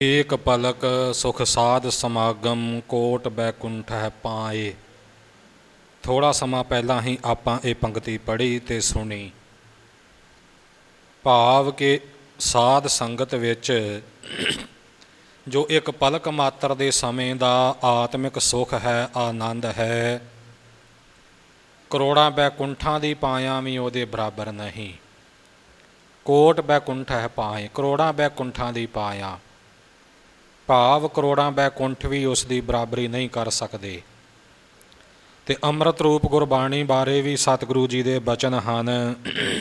ਏਕ ਪਲਕ ਸੁਖ ਸਾਧ ਸਮਾਗਮ ਕੋਟ ਬੈਕੁੰਠ ਹੈ ਪਾਏ। ਥੋੜ੍ਹਾ ਸਮਾਂ ਪਹਿਲਾਂ ਹੀ ਆਪਾਂ ਇਹ ਪੰਕਤੀ ਪੜ੍ਹੀ ਅਤੇ ਸੁਣੀ। ਭਾਵ ਕਿ ਸਾਧ ਸੰਗਤ ਵਿੱਚ ਜੋ ਇੱਕ ਪਲਕ ਮਾਤਰ ਦੇ ਸਮੇਂ ਦਾ ਆਤਮਿਕ ਸੁਖ ਹੈ, ਆਨੰਦ ਹੈ, ਕਰੋੜਾਂ ਬੈਕੁੰਠਾਂ ਦੀ ਪਾਇਆਂ ਵੀ ਉਹਦੇ ਬਰਾਬਰ ਨਹੀਂ। ਕੋਟ ਬੈਕੁੰਠ ਹੈ ਪਾਏ, ਕਰੋੜਾਂ ਬੈਕੁੰਠਾਂ ਦੀ ਪਾਇਆ। ਭਾਵ ਕਰੋੜਾਂ ਬੈਕੁੰਠ ਵੀ ਉਸ ਦੀ ਬਰਾਬਰੀ ਨਹੀਂ ਕਰ ਸਕਦੇ। ਅਤੇ ਅੰਮ੍ਰਿਤ ਰੂਪ ਗੁਰਬਾਣੀ ਬਾਰੇ ਵੀ ਸਤਿਗੁਰੂ ਜੀ ਦੇ ਬਚਨ ਹਨ।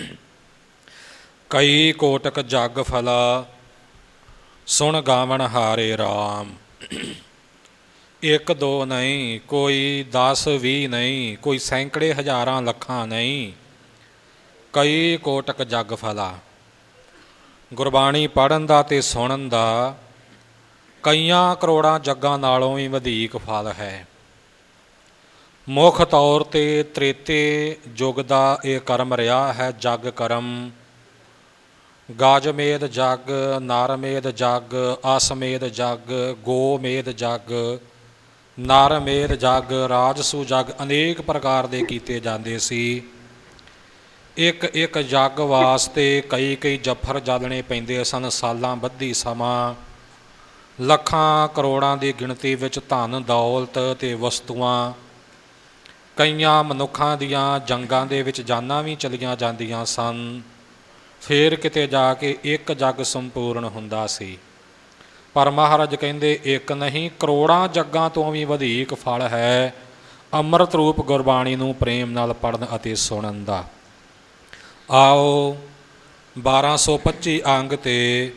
ਕਈ ਕੋਟਕ ਜਗ ਫਲਾ ਸੁਣ ਗਾਵਣ ਹਾਰੇ ਰਾਮ। ਇੱਕ ਦੋ ਨਹੀਂ, ਕੋਈ 10 20 ਨਹੀਂ, ਕੋਈ ਸੈਂਕੜੇ ਹਜ਼ਾਰਾਂ ਲੱਖਾਂ ਨਹੀਂ, ਕਈ ਕੋਟਕ ਜਗ ਫਲਾ। ਗੁਰਬਾਣੀ ਪੜ੍ਹਨ ਦਾ ਅਤੇ ਸੁਣਨ ਦਾ ਕਈਆਂ ਕਰੋੜਾਂ ਜੱਗਾਂ ਨਾਲੋਂ ਵੀ ਵਧੇਕ ਫਲ ਹੈ। ਮੁੱਖ ਤੌਰ 'ਤੇ ਤ੍ਰੇਤੇ ਯੁੱਗ ਦਾ ਇਹ ਕਰਮ ਰਿਹਾ ਹੈ, ਜਗ ਕਰਮ। ਗਾਜਮੇਦ ਜਗ, ਨਰਮੇਦ ਜਗ, ਅਸਮੇਦ ਜਗ, ਗੋਮੇਦ ਜਗ, ਨਰਮੇਦ ਜਗ, ਰਾਜਸੂ ਜਗ, ਅਨੇਕ ਪ੍ਰਕਾਰ ਦੇ ਕੀਤੇ ਜਾਂਦੇ ਸੀ। ਇੱਕ ਇੱਕ ਜਗ ਵਾਸਤੇ ਕਈ ਕਈ ਜਫਰ ਜਾਲਣੇ ਪੈਂਦੇ ਸਨ। ਸਾਲਾਂ ਬੱਧੀ ਸਮਾਂ, ਲੱਖਾਂ ਕਰੋੜਾਂ ਦੀ ਗਿਣਤੀ ਵਿੱਚ ਧਨ ਦੌਲਤ ਅਤੇ ਵਸਤੂਆਂ, ਕਈਆਂ ਮਨੁੱਖਾਂ ਦੀਆਂ ਜੰਗਾਂ ਦੇ ਵਿੱਚ ਜਾਨਾਂ ਵੀ ਚਲੀਆਂ ਜਾਂਦੀਆਂ ਸਨ। ਫਿਰ ਕਿਤੇ ਜਾ ਕੇ ਇੱਕ ਜੱਗ ਸੰਪੂਰਨ ਹੁੰਦਾ ਸੀ। ਪਰ ਮਹਾਰਾਜ ਕਹਿੰਦੇ ਇੱਕ ਨਹੀਂ, ਕਰੋੜਾਂ ਜੱਗਾਂ ਤੋਂ ਵੀ ਵਧੇਕ ਫਲ ਹੈ ਅੰਮ੍ਰਿਤ ਰੂਪ ਗੁਰਬਾਣੀ ਨੂੰ ਪ੍ਰੇਮ ਨਾਲ ਪੜ੍ਹਨ ਅਤੇ ਸੁਣਨ ਦਾ। ਆਓ 1225 ਅੰਗ 'ਤੇ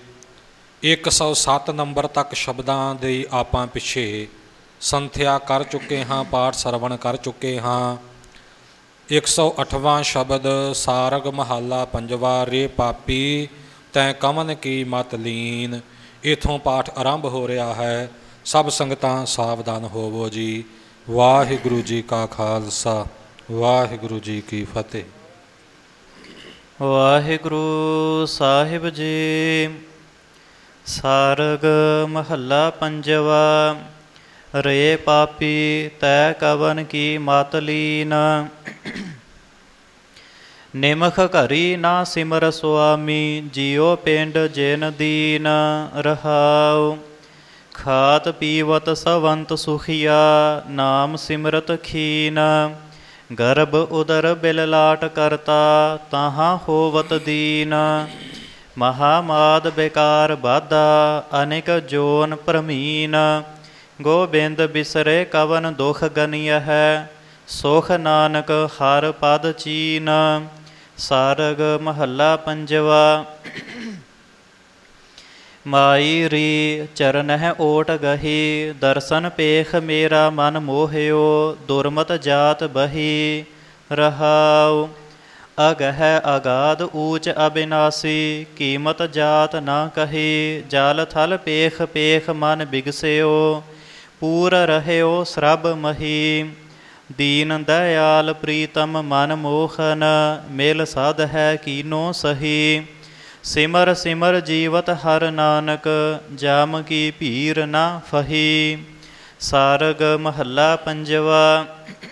107 ਨੰਬਰ ਤੱਕ ਸ਼ਬਦਾਂ ਦੀ ਆਪਾਂ ਪਿੱਛੇ ਸੰਥਿਆ ਕਰ ਚੁੱਕੇ ਹਾਂ, ਪਾਠ ਸਰਵਣ ਕਰ ਚੁੱਕੇ ਹਾਂ। 108ਵਾਂ ਸ਼ਬਦ ਸਾਰਗ ਮਹੱਲਾ ਪੰਜਵਾ। ਰੇ ਪਾਪੀ ਤੈਂ ਕਮਨ ਕੀ ਮਤ ਲੀਨ। ਇੱਥੋਂ ਪਾਠ ਆਰੰਭ ਹੋ ਰਿਹਾ ਹੈ। ਸਭ ਸੰਗਤਾਂ ਸਾਵਧਾਨ ਹੋਵੋ ਜੀ। ਵਾਹਿਗੁਰੂ ਜੀ ਕਾ ਖਾਲਸਾ, ਵਾਹਿਗੁਰੂ ਜੀ ਕੀ ਫਤਿਹ। ਵਾਹਿਗੁਰੂ ਸਾਹਿਬ ਜੀ। ਸਾਰਗ ਮਹੱਲਾ ਪੰਜਵਾ। ਰੇ ਪਾਪੀ ਤੈ ਕਵਨ ਕੀ ਮਤ ਲੀਨ। ਨਿਮਖ ਘਰੀ ਨਾ ਸਿਮਰ ਸੁਆਮੀ, ਜੀਉ ਪਿੰਡ ਜਿਨ ਦੀਨ। ਰਹਾਉ ਖਾਤ ਪੀਵਤ ਸਵੰਤ ਸੁਖੀਆ, ਨਾਮ ਸਿਮਰਤ ਖੀਨ। ਗਰਭ ਉਦਰ ਬਿਲਲਾਟ ਕਰਤਾ, ਤਾਹਾਂ ਹੋਵਤ ਦੀਨ। ਮਹਾਮਾਦ ਬੇਕਾਰ ਬਾਧਾ, ਅਨੇਕ ਜੋਨ ਪ੍ਰਮੀਨ। ਗੋਬਿੰਦ ਬਿਸਰੇ ਕਵਨ ਦੁਖ ਗਨੀਅ ਹੈ, ਸੁਖ ਨਾਨਕ ਹਰ ਪਦ ਚੀਨ। ਸਾਰਗ ਮਹੱਲਾ ਪੰਜਵਾ। ਮਾਈ ਰੀ ਚਰਨਹਿ ਓਟ ਗਹੀ, ਦਰਸ਼ਨ ਪੇਖ ਮੇਰਾ ਮਨ ਮੋਹਿਓ। ਦੁਰਮਤ ਜਾਤ ਬਹੀ। ਰਹਾਉ ਅਗਹਿ ਅਗਾਧ ਊਚ ਅਬਿਨਾਸੀ, ਕੀਮਤ ਜਾਤ ਨਾ ਕਹੀ। ਜਲ ਥਲ ਪੇਖ ਪੇਖ ਮਨ ਬਿਗਸਿਓ, ਪੂਰ ਰਹਿਓ ਸਰਬ ਮਹੀ। ਦੀਨ ਦਇਆਲ ਪ੍ਰੀਤਮ ਮਨ ਮੋਹਨ, ਮਿਲ ਸਾਧ ਹੈ ਕੀਨੋ ਸਹੀ। ਸਿਮਰ ਸਿਮਰ ਜੀਵਤ ਹਰ ਨਾਨਕ, ਜਾਮ ਕੀ ਭੀਰ ਨਾ ਫਹੀ। ਸਾਰਗ ਮਹੱਲਾ ਪੰਜਵਾ।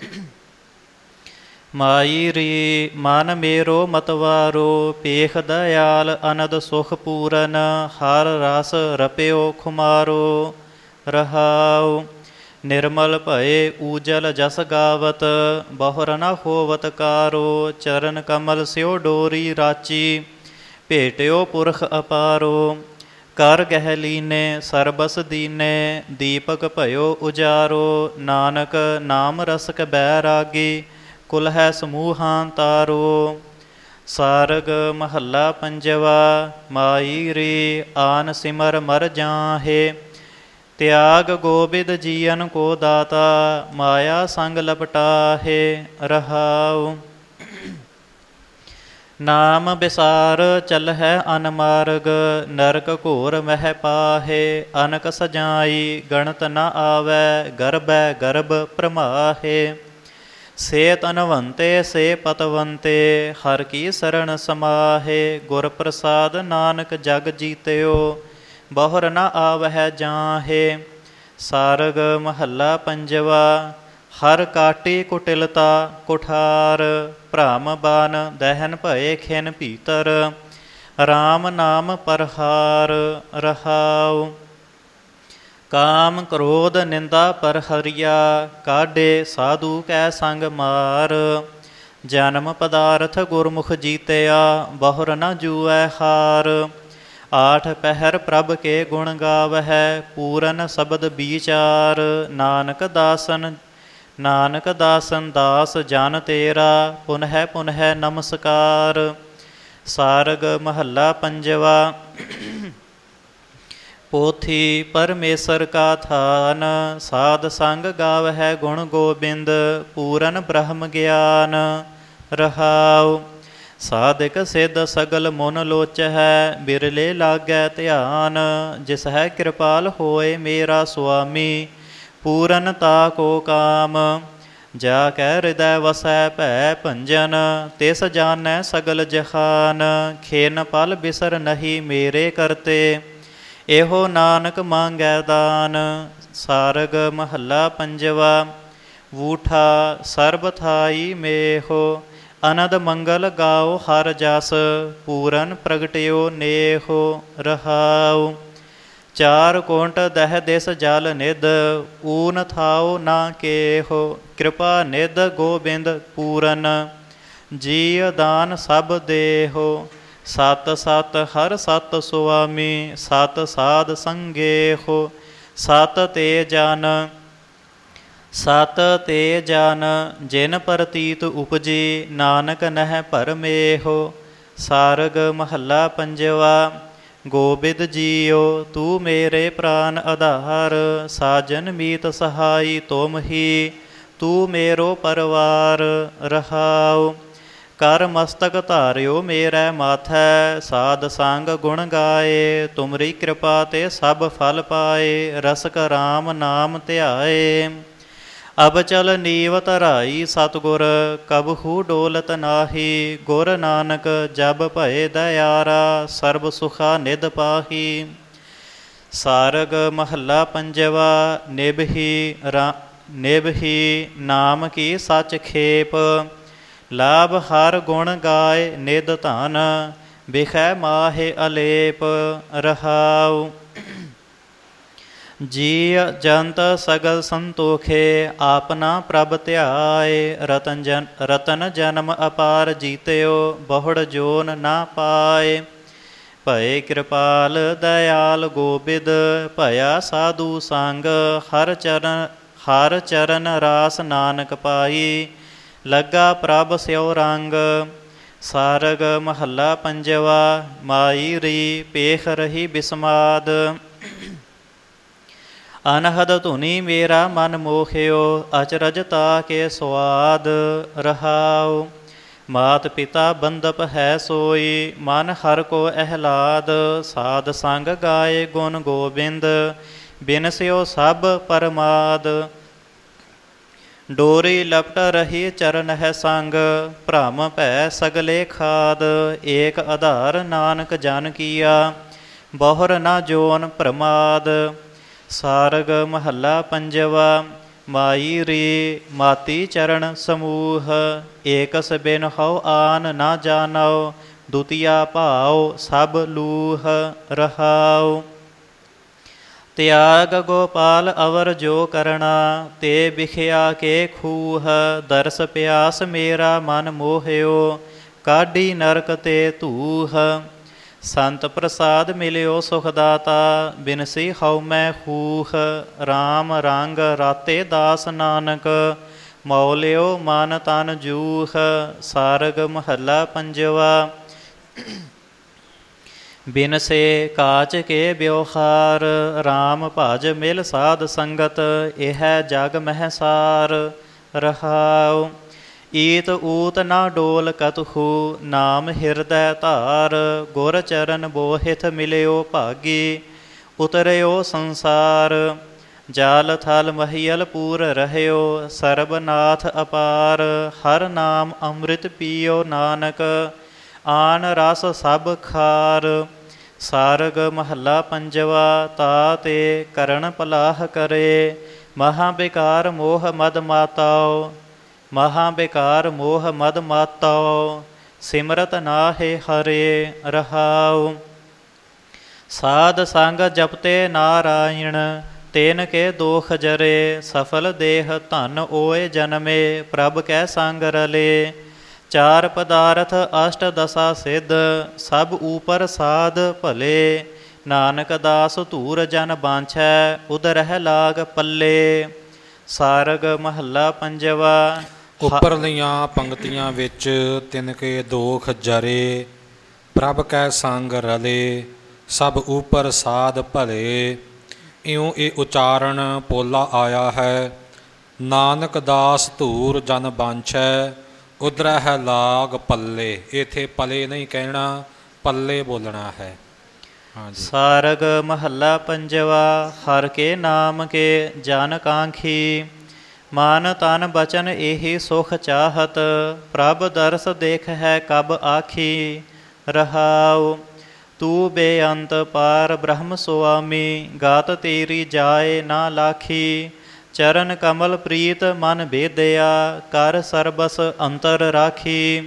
ਮਾਈ ਰੀ ਮਨ ਮੇਰੋ ਮਤਵਾਰੋ, ਪੇਖ ਦਇਆਲ ਅਨੰਦ ਸੁਖ ਪੂਰਨ। ਹਰ ਰਸ ਰਪਿਓ ਖੁਮਾਰੋ। ਰਹਾਉ ਨਿਰਮਲ ਭਏ ਊਜਲ ਜਸ ਗਾਵਤ, ਬਹੁਰ ਨ ਹੋਵਤ ਕਾਰੋ। ਚਰਨ ਕਮਲ ਸਿਓ ਡੋਰੀ ਰਾਚੀ, ਭੇਟਿਓ ਪੁਰਖ ਅਪਾਰੋ। ਕਰ ਗਹਿ ਲੀਨੇ ਸਰਬਸ ਦੀਨੇ, ਦੀਪਕ ਭਇਓ ਉਜਾਰੋ। ਨਾਨਕ ਨਾਮ ਰਸਕ ਬੈਰਾਗੀ, ਕੁਲ ਹੈ ਸਮੂਹਾਂ ਤਾਰੋ। ਸਾਰਗ ਮਹੱਲਾ ਪੰਜਵਾ। ਮਾਈ ਰੇ ਆਨ ਸਿਮਰ ਮਰ ਜਾਹੇ, ਤਿਆਗ ਗੋਬਿੰਦ ਜੀਅਨ ਕੋ ਦਾਤਾ। ਮਾਇਆ ਸੰਗ ਲਪਟਾਹੇ। ਰਹਾਉ ਨਾਮ ਬਿਸਾਰ ਚਲਹਿ ਅਨਮਾਰਗ, ਨਰਕ ਘੋਰ ਮਹਿ ਪਾਹੇ। ਅਨਕ ਸਜਾਈ ਗਣਤ ਨ ਆਵੈ, ਗਰਭੈ ਗਰਭ ਭਰਮਾਹੇ। ਸੇ ਤਨਵੰਤੇ ਸੇ ਪਤਵੰਤੇ, ਹਰ ਕੀ ਸਰਣ ਸਮਾਹੇ। ਗੁਰ ਪ੍ਰਸਾਦ ਨਾਨਕ ਜਗ ਜੀਤਿਓ, ਬਹੁਰ ਨ ਆਵਹਿ ਜਾਹੇ। ਸਾਰਗ ਮਹੱਲਾ ਪੰਜਵਾ। ਹਰ ਕਾਟੀ ਕੁਟਿਲਤਾ ਕੁਠਾਰ, ਭ੍ਰਮ ਬਾਨ ਦਹਿਨ ਭਏ ਖਿਨ ਭੀਤਰ, RAM ਨਾਮ ਪਰਹਾਰ ਰਹਾਉ। ਕਾਮ ਕ੍ਰੋਧ ਨਿੰਦਾ ਪਰ ਹਰਿਆ, ਕਾਢੇ ਸਾਧੂ ਕੈ ਸੰਗ ਮਾਰ। ਜਨਮ ਪਦਾਰਥ ਗੁਰਮੁਖ ਜੀਤਿਆ, ਬਹੁਰ ਨ ਜੂਐ ਹਾਰ। ਆਠ ਪਹਿਰ ਪ੍ਰਭ ਕੇ ਗੁਣ ਗਾਵਹਿ, ਪੂਰਨ ਸ਼ਬਦ ਵਿਚਾਰ। ਨਾਨਕ ਦਾਸਨ ਦਾਸ ਜਨ ਤੇਰਾ, ਪੁਨਹਿ ਪੁਨਹਿ ਨਮਸਕਾਰ। ਸਾਰਗ ਮਹੱਲਾ ਪੰਜਵਾ। ਪੋਥੀ ਪਰਮੇਸ਼ਰ ਕਾ ਥਾਨ, ਸਾਧ ਸੰਗ ਗਾਵਹਿ ਗੁਣ ਗੋਬਿੰਦ। ਪੂਰਨ ਬ੍ਰਹਮ ਗਿਆਨ ਰਹਾਉ। ਸਾਧਕ ਸਿੱਧ ਸਗਲ ਮਨ ਲੋਚਹਿ, ਬਿਰਲੇ ਲਾਗੈ ਧਿਆਨ। ਜਿਸ ਹੈ ਕਿਰਪਾਲ ਹੋਏ ਮੇਰਾ ਸੁਆਮੀ, ਪੂਰਨਤਾ ਕੋ ਕਾਮ। ਜਾ ਕੈ ਹਿਰਦੈ ਵਸੈ ਭੈ ਭੰਜਨ, ਤਿਸ ਜਾਣੈ ਸਗਲ ਜਹਾਨ। ਖੇਨ ਪਲ ਬਿਸਰ ਨਹੀਂ ਮੇਰੇ ਕਰਤੇ, ਇਹੋ ਨਾਨਕ ਮੰਗੈ ਦਾਨ। ਸਾਰਗ ਮਹੱਲਾ ਪੰਜਵਾ। ਵੂਠਾ ਸਰਬ ਥਾਈ ਮੇਹੋ, ਅਨੰਦ ਮੰਗਲ ਗਾਓ ਹਰ ਜਸ। ਪੂਰਨ ਪ੍ਰਗਟਿਓ ਨੇਹੋ ਰਹਾਉ। ਚਾਰ ਕੋਂਟ ਦਹਿ ਦਿਸ ਜਲ ਨਿਧ, ਊਨ ਥਾਓ ਨਾ ਕੇਹੋ। ਕਿਰਪਾ ਨਿਧ ਗੋਬਿੰਦ ਪੂਰਨ, ਜੀ ਦਾਨ ਸਭ ਦੇਹੋ। ਸਤ ਸਤ ਹਰ ਸਤ ਸੁਆਮੀ, ਸਤ ਸਾਧ ਸੰਗੇਹੋ। ਸਤ ਤੇ ਜਨ ਜਿਨ ਪ੍ਰਤੀਤ ਉਪਜੀ, ਨਾਨਕ ਨਹਿ ਭਰਮੇਹੋ। ਸਾਰਗ ਮਹੱਲਾ ਪੰਜਵਾ। ਗੋਬਿੰਦ ਜੀਓ ਤੂੰ ਮੇਰੇ ਪ੍ਰਾਨ ਆਧਾਰ, ਸਾਜਨ ਮੀਤ ਸਹਾਈ ਤੁਮ ਹੀ, ਤੂੰ ਮੇਰੋ ਪਰਵਾਰ ਰਹਾਉ। ਕਰ ਮਸਤਕ ਧਾਰਿਓ ਮੇਰੇ ਮਾਥੈ, ਸਾਧ ਸੰਗ ਗੁਣ ਗਾਏ। ਤੁਮਰੀ ਕਿਰਪਾ ਤੇ ਸਭ ਫਲ ਪਾਏ, ਰਸਕ ਰਾਮ ਨਾਮ ਧਿਆਏ। ਅਬ ਚਲ ਨੀਵ ਧਰਾਈ ਸਤਿਗੁਰ, ਕਬਹੂ ਡੋਲਤ ਨਾਹੀ। ਗੁਰ ਨਾਨਕ ਜਬ ਭਏ ਦਇਆਰਾ, ਸਰਬ ਸੁਖਾ ਨਿਧ ਪਾਹੀ। ਸਾਰਗ ਮਹੱਲਾ ਪੰਜਵਾ। ਨਿਭਹੀ ਨਾਮ ਕੀ ਸਚ ਖੇਪ, ਲਾਭ ਹਰ ਗੁਣ ਗਾਏ ਨਿਧ ਧਨ। ਬਿਖੈ ਮਾਹੇ ਅਲੇਪ ਰਹਾਉ। ਜੀ ਜੰਤ ਸਗਲ ਸੰਤੋਖੇ, ਆਪਨਾ ਪ੍ਰਭ ਧਿਆਏ। ਰਤਨ ਜਨਮ ਅਪਾਰ ਜੀਤਿਓ, ਬਹੁੜ ਜੋਨ ਨਾ ਪਾਏ। ਭਏ ਕਿਰਪਾਲ ਦਇਆਲ ਗੋਬਿੰਦ, ਭਇਆ ਸਾਧੂ ਸੰਗ। ਹਰ ਚਰਨ ਰਾਸ ਨਾਨਕ ਪਾਈ, ਲੱਗਾ ਪ੍ਰਭ ਸਿਉ ਰੰਗ। ਸਾਰਗ ਮਹੱਲਾ ਪੰਜਵਾ। ਮਾਈ ਰੀ ਪੇਖ ਰਹੀ ਬਿਸਮਾਦ, ਅਨਹਦ ਧੁਨੀ ਮੇਰਾ ਮਨ ਮੋਹਿਓ। ਅਚਰਜ ਤਾ ਕੇ ਸੁਆਦ ਰਹਾਉ। ਮਾਤ ਪਿਤਾ ਬੰਦਪ ਹੈ ਸੋਈ, ਮਨ ਹਰ ਕੋ ਅਹਿਲਾਦ। ਸਾਧ ਸੰਗ ਗਾਏ ਗੁਣ ਗੋਬਿੰਦ, ਬਿਨਸਿਓ ਸਭ ਪਰਮਾਦ। ਡੋਰੀ ਲਪਟ ਰਹੀ ਚਰਨ ਹੈ ਸੰਗ, ਭ੍ਰਮ ਭੈ ਸਗਲੇ ਖਾਦ। ਏਕ ਆਧਾਰ ਨਾਨਕ ਜਨ ਕੀਆ, ਬਹੁਰ ਨਾ ਜੋਨ ਪ੍ਰਮਾਦ। ਸਾਰਗ ਮਹੱਲਾ ਪੰਜਵਾ। ਮਾਈ ਰੀ ਮਾਤੀ ਚਰਨ ਸਮੂਹ, ਏਕਸ ਬਿਨ ਹਉ ਆਨ ਨਾ ਜਾਣਉ। ਦੁਤੀਆ ਭਾਉ ਸਭ ਲੂਹ ਰਹਾਉ। ਤਿਆਗ ਗੋਪਾਲ ਅਵਰ ਜੋ ਕਰਣਾ, ਤੇ ਬਿਖਿਆ ਕੇ ਖੂਹ। ਦਰਸ ਪਿਆਸ ਮੇਰਾ ਮਨ ਮੋਹਿਓ, ਕਾਢੀ ਨਰਕ ਤੇ ਧੂਹ। ਸੰਤ ਪ੍ਰਸਾਦ ਮਿਲਿਓ ਸੁਖ ਦਾਤਾ, ਬਿਨਸੀ ਹਉ ਮੈਂ ਹੂਹ। RAM ਰੰਗ ਰਾਤੇ ਦਾਸ ਨਾਨਕ, ਮੌਲਿਓ ਮਨ ਤਨ ਜੂਹ। ਸਾਰਗ ਮਹੱਲਾ ਪੰਜਵਾ। ਬਿਨਸੇ ਕਾਚ ਕੇ ਬਿਵਹਾਰ, RAM ਭਜ ਮਿਲ ਸਾਧ ਸੰਗਤ। ਇਹ ਜਗ ਮਹਿਸਾਰ ਰਹਾਉ। ਈਤ ਊਤ ਨਾ ਡੋਲ ਕਤਹੂ, ਨਾਮ ਹਿਰਦੈ ਧਾਰ। ਗੁਰ ਚਰਨ ਬੋਹਿਥ ਮਿਲਿਓ ਭਾਗੀ, ਉਤਰਿਓ ਸੰਸਾਰ। ਜਾਲ ਥਲ ਮਹੀਅਲ ਪੂਰ ਰਹਿਓ, ਸਰਬਨਾਥ ਅਪਾਰ। ਹਰ ਨਾਮ ਅੰਮ੍ਰਿਤ ਪੀਓ ਨਾਨਕ, ਆਨ ਰਸ ਸਭ ਖਾਰ। ਸਾਰਗ ਮਹੱਲਾ ਪੰਜਵਾ। ਤਾ ਤੇ ਕਰਨ ਪਲਾਹ ਕਰੇ, ਮਹਾ ਬੇਕਾਰ ਮੋਹ ਮਦ ਮਾਤਾਓ। ਮਹਾ ਬੇਕਾਰ ਮੋਹ ਮਦ ਮਾਤਾਓ, ਸਿਮਰਤ ਨਾਹਿ ਹਰੇ। ਰਹਾਉ। ਸਾਧ ਸੰਗ ਜਪਤੇ ਨਾਰਾਇਣ, ਤੈਨ ਕੇ ਦੋਖ ਜਰੇ। ਸਫਲ ਦੇਹ ਧਨ ਓਏ ਜਨਮੇ, ਪ੍ਰਭ ਕੈ ਸੰਗ ਰਲੇ। ਚਾਰ ਪਦਾਰਥ ਅਸ਼ਟ ਦਸਾ ਸਿੱਧ, ਸਭ ਊਪਰ ਸਾਧ ਭਲੇ। ਨਾਨਕ ਦਾਸ ਧੂਰ ਜਨ ਬਾਂਛੈ, ਉਦਰਹਿ ਲਾਗ ਪੱਲੇ। ਸਾਰਗ ਮਹੱਲਾ ਪੰਜਵਾ। ਉੱਪਰਲੀਆਂ ਪੰਕਤੀਆਂ ਵਿੱਚ ਤਿਨਕੇ ਦੋਖ ਜਰੇ, ਪ੍ਰਭ ਕੈ ਸੰਗ ਰਲੇ, ਸਭ ਉਪਰ ਸਾਧ ਭਲੇ। ਇਉਂ ਇਹ ਉਚਾਰਨ ਪੋਲਾ ਆਇਆ ਹੈ। ਨਾਨਕ ਦਾਸ ਧੂਰ ਜਨ ਬਾਂਛੈ, ਉਦਰਹਿ ਲਾਗ ਪੱਲੇ। ਇੱਥੇ ਪਲੇ ਨਹੀਂ ਕਹਿਣਾ, ਪੱਲੇ ਬੋਲਣਾ ਹੈ। ਹਾਂਜੀ। ਸਾਰਗ ਮਹੱਲਾ ਪੰਜਵਾ। ਹਰ ਕੇ ਨਾਮ ਕੇ ਜਨ ਕਾਂਖੀ, ਮਨ ਤਨ ਬਚਨ ਇਹੀ ਸੁਖ ਚਾਹਤ। ਪ੍ਰਭ ਦਰਸ ਦੇਖ ਹੈ ਕਬ ਆਖੀ। ਰਹਾਉ। ਤੂੰ ਬੇਅੰਤ ਪਾਰ ਬ੍ਰਹਮ ਸੁਆਮੀ, ਗਾਤ ਤੇਰੀ ਜਾਏ ਨਾ ਲਾਖੀ। ਚਰਨ ਕਮਲ ਪ੍ਰੀਤ ਮਨ ਭੇਦਿਆ, ਕਰ ਸਰਬਸ ਅੰਤਰ ਰਾਖੀ।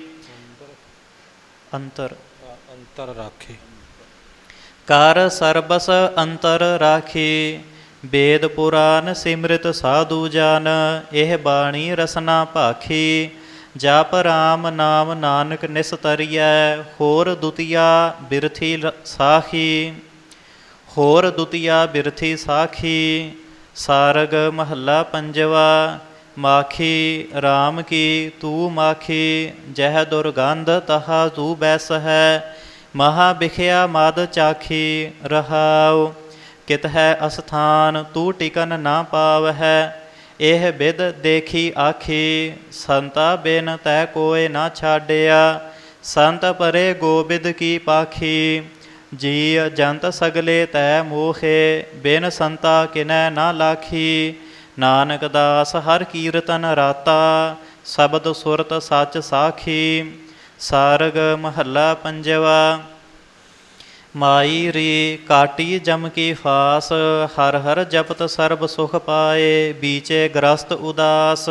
ਅੰਤਰ ਰਾਖੀ। ਕਰ ਸਰਬਸ ਅੰਤਰ ਰਾਖੀ। ਵੇਦ ਪੁਰਾਨ ਸਿਮਰਿਤ ਸਾਧੂ ਜਨ, ਇਹ ਬਾਣੀ ਰਸਨਾ ਭਾਖੀ। ਜਪ ਰਾਮ ਨਾਮ ਨਾਨਕ ਨਿਸਤਰੀਐ, ਹੋਰ ਦੁਤੀਆ ਬਿਰਥੀ ਸਾਖੀ। ਹੋਰ ਦੁਤੀਆ ਬਿਰਥੀ ਸਾਖੀ। ਸਾਰਗ ਮਹੱਲਾ ਪੰਜਵਾ। ਮਾਖੀ ਰਾਮ ਕੀ ਤੂੰ ਮਾਖੀ, ਜਹ ਦੁਰਗੰਧ ਤਹਾ ਤੂੰ ਬੈਸ ਹੈ। ਮਹਾ ਬਿਖਿਆ ਮਦ ਚਾਖੀ। ਰਹਾਉ। ਕਿਤ ਹੈ ਅਸਥਾਨ ਤੂੰ ਟਿਕਨ ਨਾ ਪਾਵ ਹੈ, ਇਹ ਬਿਦ ਦੇਖੀ ਆਖੀ। ਸੰਤਾ ਬਿਨ ਤੈ ਕੋਇ ਨਾ ਛਾਡਿਆ, ਸੰਤ ਪਰੇ ਗੋਬਿੰਦ ਕੀ ਪਾਖੀ। ਜੀ ਜੰਤ ਸਗਲੇ ਤੈ ਮੋਹੇ, ਬਿਨ ਸੰਤਾ ਕਿਨੈ ਨਾ ਲਾਖੀ। ਨਾਨਕ ਦਾਸ ਹਰ ਕੀਰਤਨ ਰਾਤਾ, ਸ਼ਬਦ ਸੁਰਤ ਸੱਚ ਸਾਖੀ। ਸਾਰਗ ਮਹੱਲਾ ਪੰਜਵਾ। ਮਾਈ ਰੀ ਕਾਟੀ ਜਮ ਕੀ ਫਾਸ, ਹਰ ਹਰ ਜਪਤ ਸਰਬ ਸੁਖ ਪਾਏ। ਬੀਚੇ ਗ੍ਰਸਤ ਉਦਾਸ।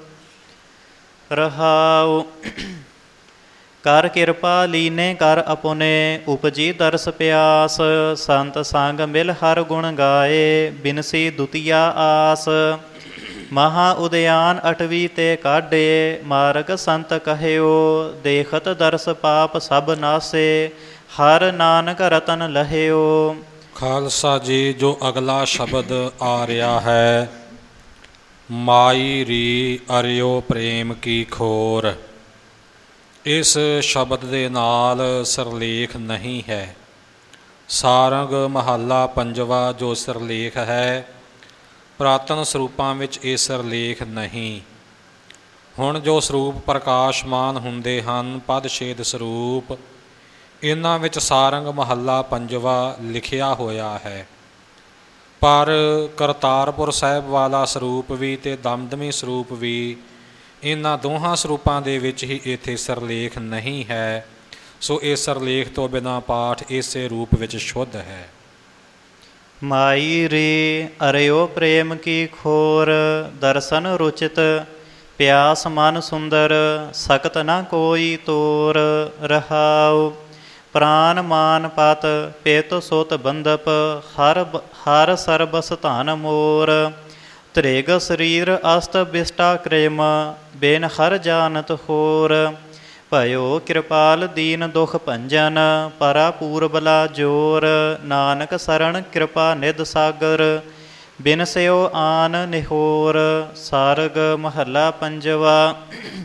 ਰਹਾਉ। ਕਰ ਕਿਰਪਾ ਲੀਨੇ ਕਰ ਅਪੁਨੇ, ਉਪਜੀ ਦਰਸ ਪਿਆਸ। ਸੰਤ ਸੰਗ ਮਿਲ ਹਰ ਗੁਣ ਗਾਏ, ਬਿਨਸੀ ਦੁਤੀਆ ਆਸ। ਮਹਾ ਉਦਿਆਨ ਅਟਵੀ ਤੇ ਕਾਢੇ, ਮਾਰਗ ਸੰਤ ਕਹਿਓ। ਦੇਖਤ ਦਰਸ ਪਾਪ ਸਭ ਨਾਸੇ, ਹਰ ਨਾਨਕ ਰਤਨ ਲਹਿਓ। ਖਾਲਸਾ ਜੀ, ਜੋ ਅਗਲਾ ਸ਼ਬਦ ਆ ਰਿਹਾ ਹੈ, ਮਾਈ ਰੀ ਅਰਿਓ ਪ੍ਰੇਮ ਕੀ ਖੋਰ, ਇਸ ਸ਼ਬਦ ਦੇ ਨਾਲ ਸਿਰਲੇਖ ਨਹੀਂ ਹੈ। ਸਾਰੰਗ ਮਹੱਲਾ ਪੰਜਵਾ ਜੋ ਸਿਰਲੇਖ ਹੈ, ਪੁਰਾਤਨ ਸਰੂਪਾਂ ਵਿੱਚ ਇਹ ਸਿਰਲੇਖ ਨਹੀਂ। ਹੁਣ ਜੋ ਸਰੂਪ ਪ੍ਰਕਾਸ਼ਮਾਨ ਹੁੰਦੇ ਹਨ, ਪਦ ਛੇਦ ਸਰੂਪ, ਇਹਨਾਂ ਵਿੱਚ ਸਾਰੰਗ ਮਹੱਲਾ ਪੰਜਵਾ ਲਿਖਿਆ ਹੋਇਆ ਹੈ। ਪਰ ਕਰਤਾਰਪੁਰ ਸਾਹਿਬ ਵਾਲਾ ਸਰੂਪ ਵੀ ਅਤੇ ਦਮਦਮੀ ਸਰੂਪ ਵੀ, ਇਹਨਾਂ ਦੋਹਾਂ ਸਰੂਪਾਂ ਦੇ ਵਿੱਚ ਹੀ ਇੱਥੇ ਸਿਰਲੇਖ ਨਹੀਂ ਹੈ। ਸੋ ਇਸ ਸਿਰਲੇਖ ਤੋਂ ਬਿਨਾਂ ਪਾਠ ਇਸੇ ਰੂਪ ਵਿੱਚ ਸ਼ੁੱਧ ਹੈ। ਮਾਈ ਰੇ ਅਰਿਓ ਪ੍ਰੇਮ ਕੀ ਖੋਰ, ਦਰਸ਼ਨ ਰੁਚਿਤ ਪਿਆਸ ਮਨ ਸੁੰਦਰ। ਸਕਤ ਨਾ ਕੋਈ ਤੋਰ। ਰਹਾਉ। ਪ੍ਰਾਨ ਮਾਨ ਪਤ ਪਿਤ ਸੁਤ ਬੰਦਪ, ਹਰ ਸਰਬਸ ਧਨ ਮੋਰ। ਤ੍ਰਿਗ ਸਰੀਰ ਅਸਤ ਬਿਸਟਾ ਕ੍ਰੇਮ, ਬਿਨ ਹਰ ਜਾਨਤ ਹੋਰ। ਭਇਓ ਕਿਰਪਾਲ ਦੀਨ ਦੁਖ ਭੰਜਨ, ਪਰਾ ਪੂਰਬਲਾ ਜੋਰ। ਨਾਨਕ ਸਰਣ ਕਿਰਪਾ ਨਿਧ ਸਾਗਰ, ਬਿਨਸਿਓ ਆਨ ਨਿਹੋਰ। ਸਾਰਗ ਮਹੱਲਾ ਪੰਜਵਾ।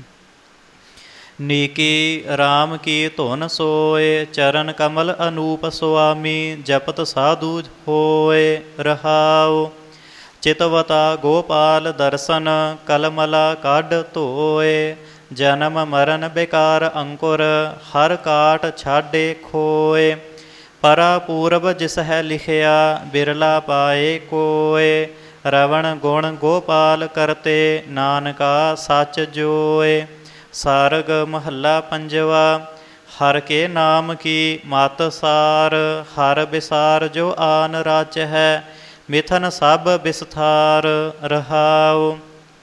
ਨੀਕੀ ਰਾਮ ਕੀ ਧੁਨ ਸੋਏ, ਚਰਨ ਕਮਲ ਅਨੂਪ ਸੁਆਮੀ। ਜਪਤ ਸਾਧੂ ਹੋਏ। ਰਹਾਉ। ਚਿਤਵਤਾ ਗੋਪਾਲ ਦਰਸ਼ਨ, ਕਲਮਲਾ ਕੱਢ ਧੋਏ। ਜਨਮ ਮਰਨ ਬੇਕਾਰ ਅੰਕੁਰ, ਹਰ ਕਾਟ ਛਾਡੇ ਖੋਏ। ਪਰਾ ਪੂਰਬ ਜਿਸ ਹੈ ਲਿਖਿਆ, ਬਿਰਲਾ ਪਾਏ ਕੋਏ। ਰਵਣ ਗੁਣ ਗੋਪਾਲ ਕਰਤੇ, ਨਾਨਕਾ ਸੱਚ ਜੋਏ। ਸਾਰਗ ਮਹੱਲਾ ਪੰਜਵਾ। ਹਰ ਕੇ ਨਾਮ ਕੀ ਮਤ ਸਾਰ, ਹਰ ਵਿਸਾਰ ਜੋ ਆਨ ਰਾਚ ਹੈ, ਮਿਥਨ ਸਭ ਵਿਸਥਾਰ। ਰਹਾਉ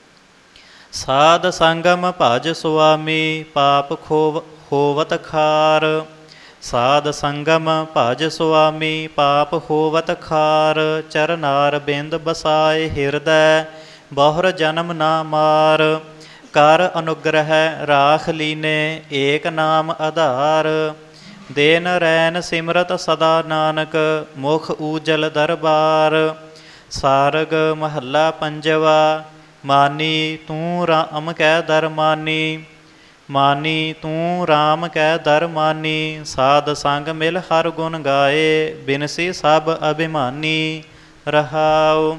ਸਾਧ ਸੰਗਮ ਭਜ ਸੁਆਮੀ, ਪਾਪ ਹੋਵਤ ਖਾਰ। ਸਾਧ ਸੰਗਮ ਭਜ ਸੁਆਮੀ, ਪਾਪ ਹੋਵਤ ਖਾਰ। ਚਰਨਾਰ ਬਿੰਦ ਬਸਾਏ ਹਿਰਦੈ, ਬਹੁਰ ਜਨਮ ਨਾ ਮਾਰ। ਕਰ ਅਨੁਗ੍ਰਹਿ ਰਾਖ ਲੀਨੇ, ਏਕ ਨਾਮ ਆਧਾਰ। ਦੇਨ ਰੈਨ ਸਿਮਰਤ ਸਦਾ ਨਾਨਕ, ਮੁਖ ਊਜਲ ਦਰਬਾਰ। ਸਾਰਗ ਮਹੱਲਾ ਪੰਜਵਾ। ਮਾਨੀ ਤੂੰ ਰਾਮ ਕੈ ਦਰ ਮਾਨੀ, ਮਾਨੀ ਤੂੰ ਰਾਮ ਕੈ ਦਰ ਮਾਨੀ। ਸਾਧ ਸੰਗ ਮਿਲ ਹਰ ਗੁਣ ਗਾਏ, ਬਿਨਸੀ ਸਭ ਅਭਿਮਾਨੀ। ਰਹਾਉ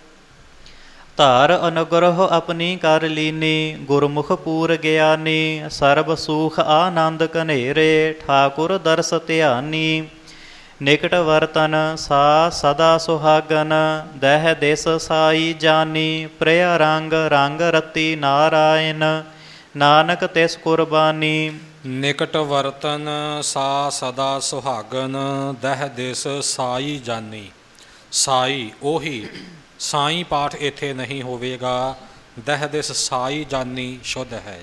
ਧਾਰ ਅਨੁਗ੍ਰਹ ਆਪਣੀ ਕਰ ਲੀਨੀ, ਗੁਰਮੁਖ ਪੂਰ ਗਿਆਨੀ। ਸਰਬ ਸੁਖ ਆਨੰਦ ਘਨੇਰੇ, ਠਾਕੁਰ ਦਰਸ ਧਿਆਨੀ। ਨਿਕਟ ਵਰਤਨ ਸਾ ਸਦਾ ਸੁਹਾਗਨ, ਦਹਿ ਦਿਸ ਸਾਈ ਜਾਨੀ। ਪ੍ਰਿਆ ਰੰਗ ਰੰਗ ਰਤੀ ਨਾਰਾਇਣ, ਨਾਨਕ ਤਿਸ ਕੁਰਬਾਨੀ। ਨਿਕਟ ਵਰਤਨ ਸਾ ਸਦਾ ਸੁਹਾਗਨ, ਦਹਿ ਦਿਸ ਸਾਈ ਜਾਨੀ। ਸਾਈ ਉਹੀ, ਸਾਈ ਪਾਠ ਇੱਥੇ ਨਹੀਂ ਹੋਵੇਗਾ। ਦਹਿ ਦਿਸ ਸਾਈ ਜਾਨੀ ਸ਼ੁੱਧ ਹੈ।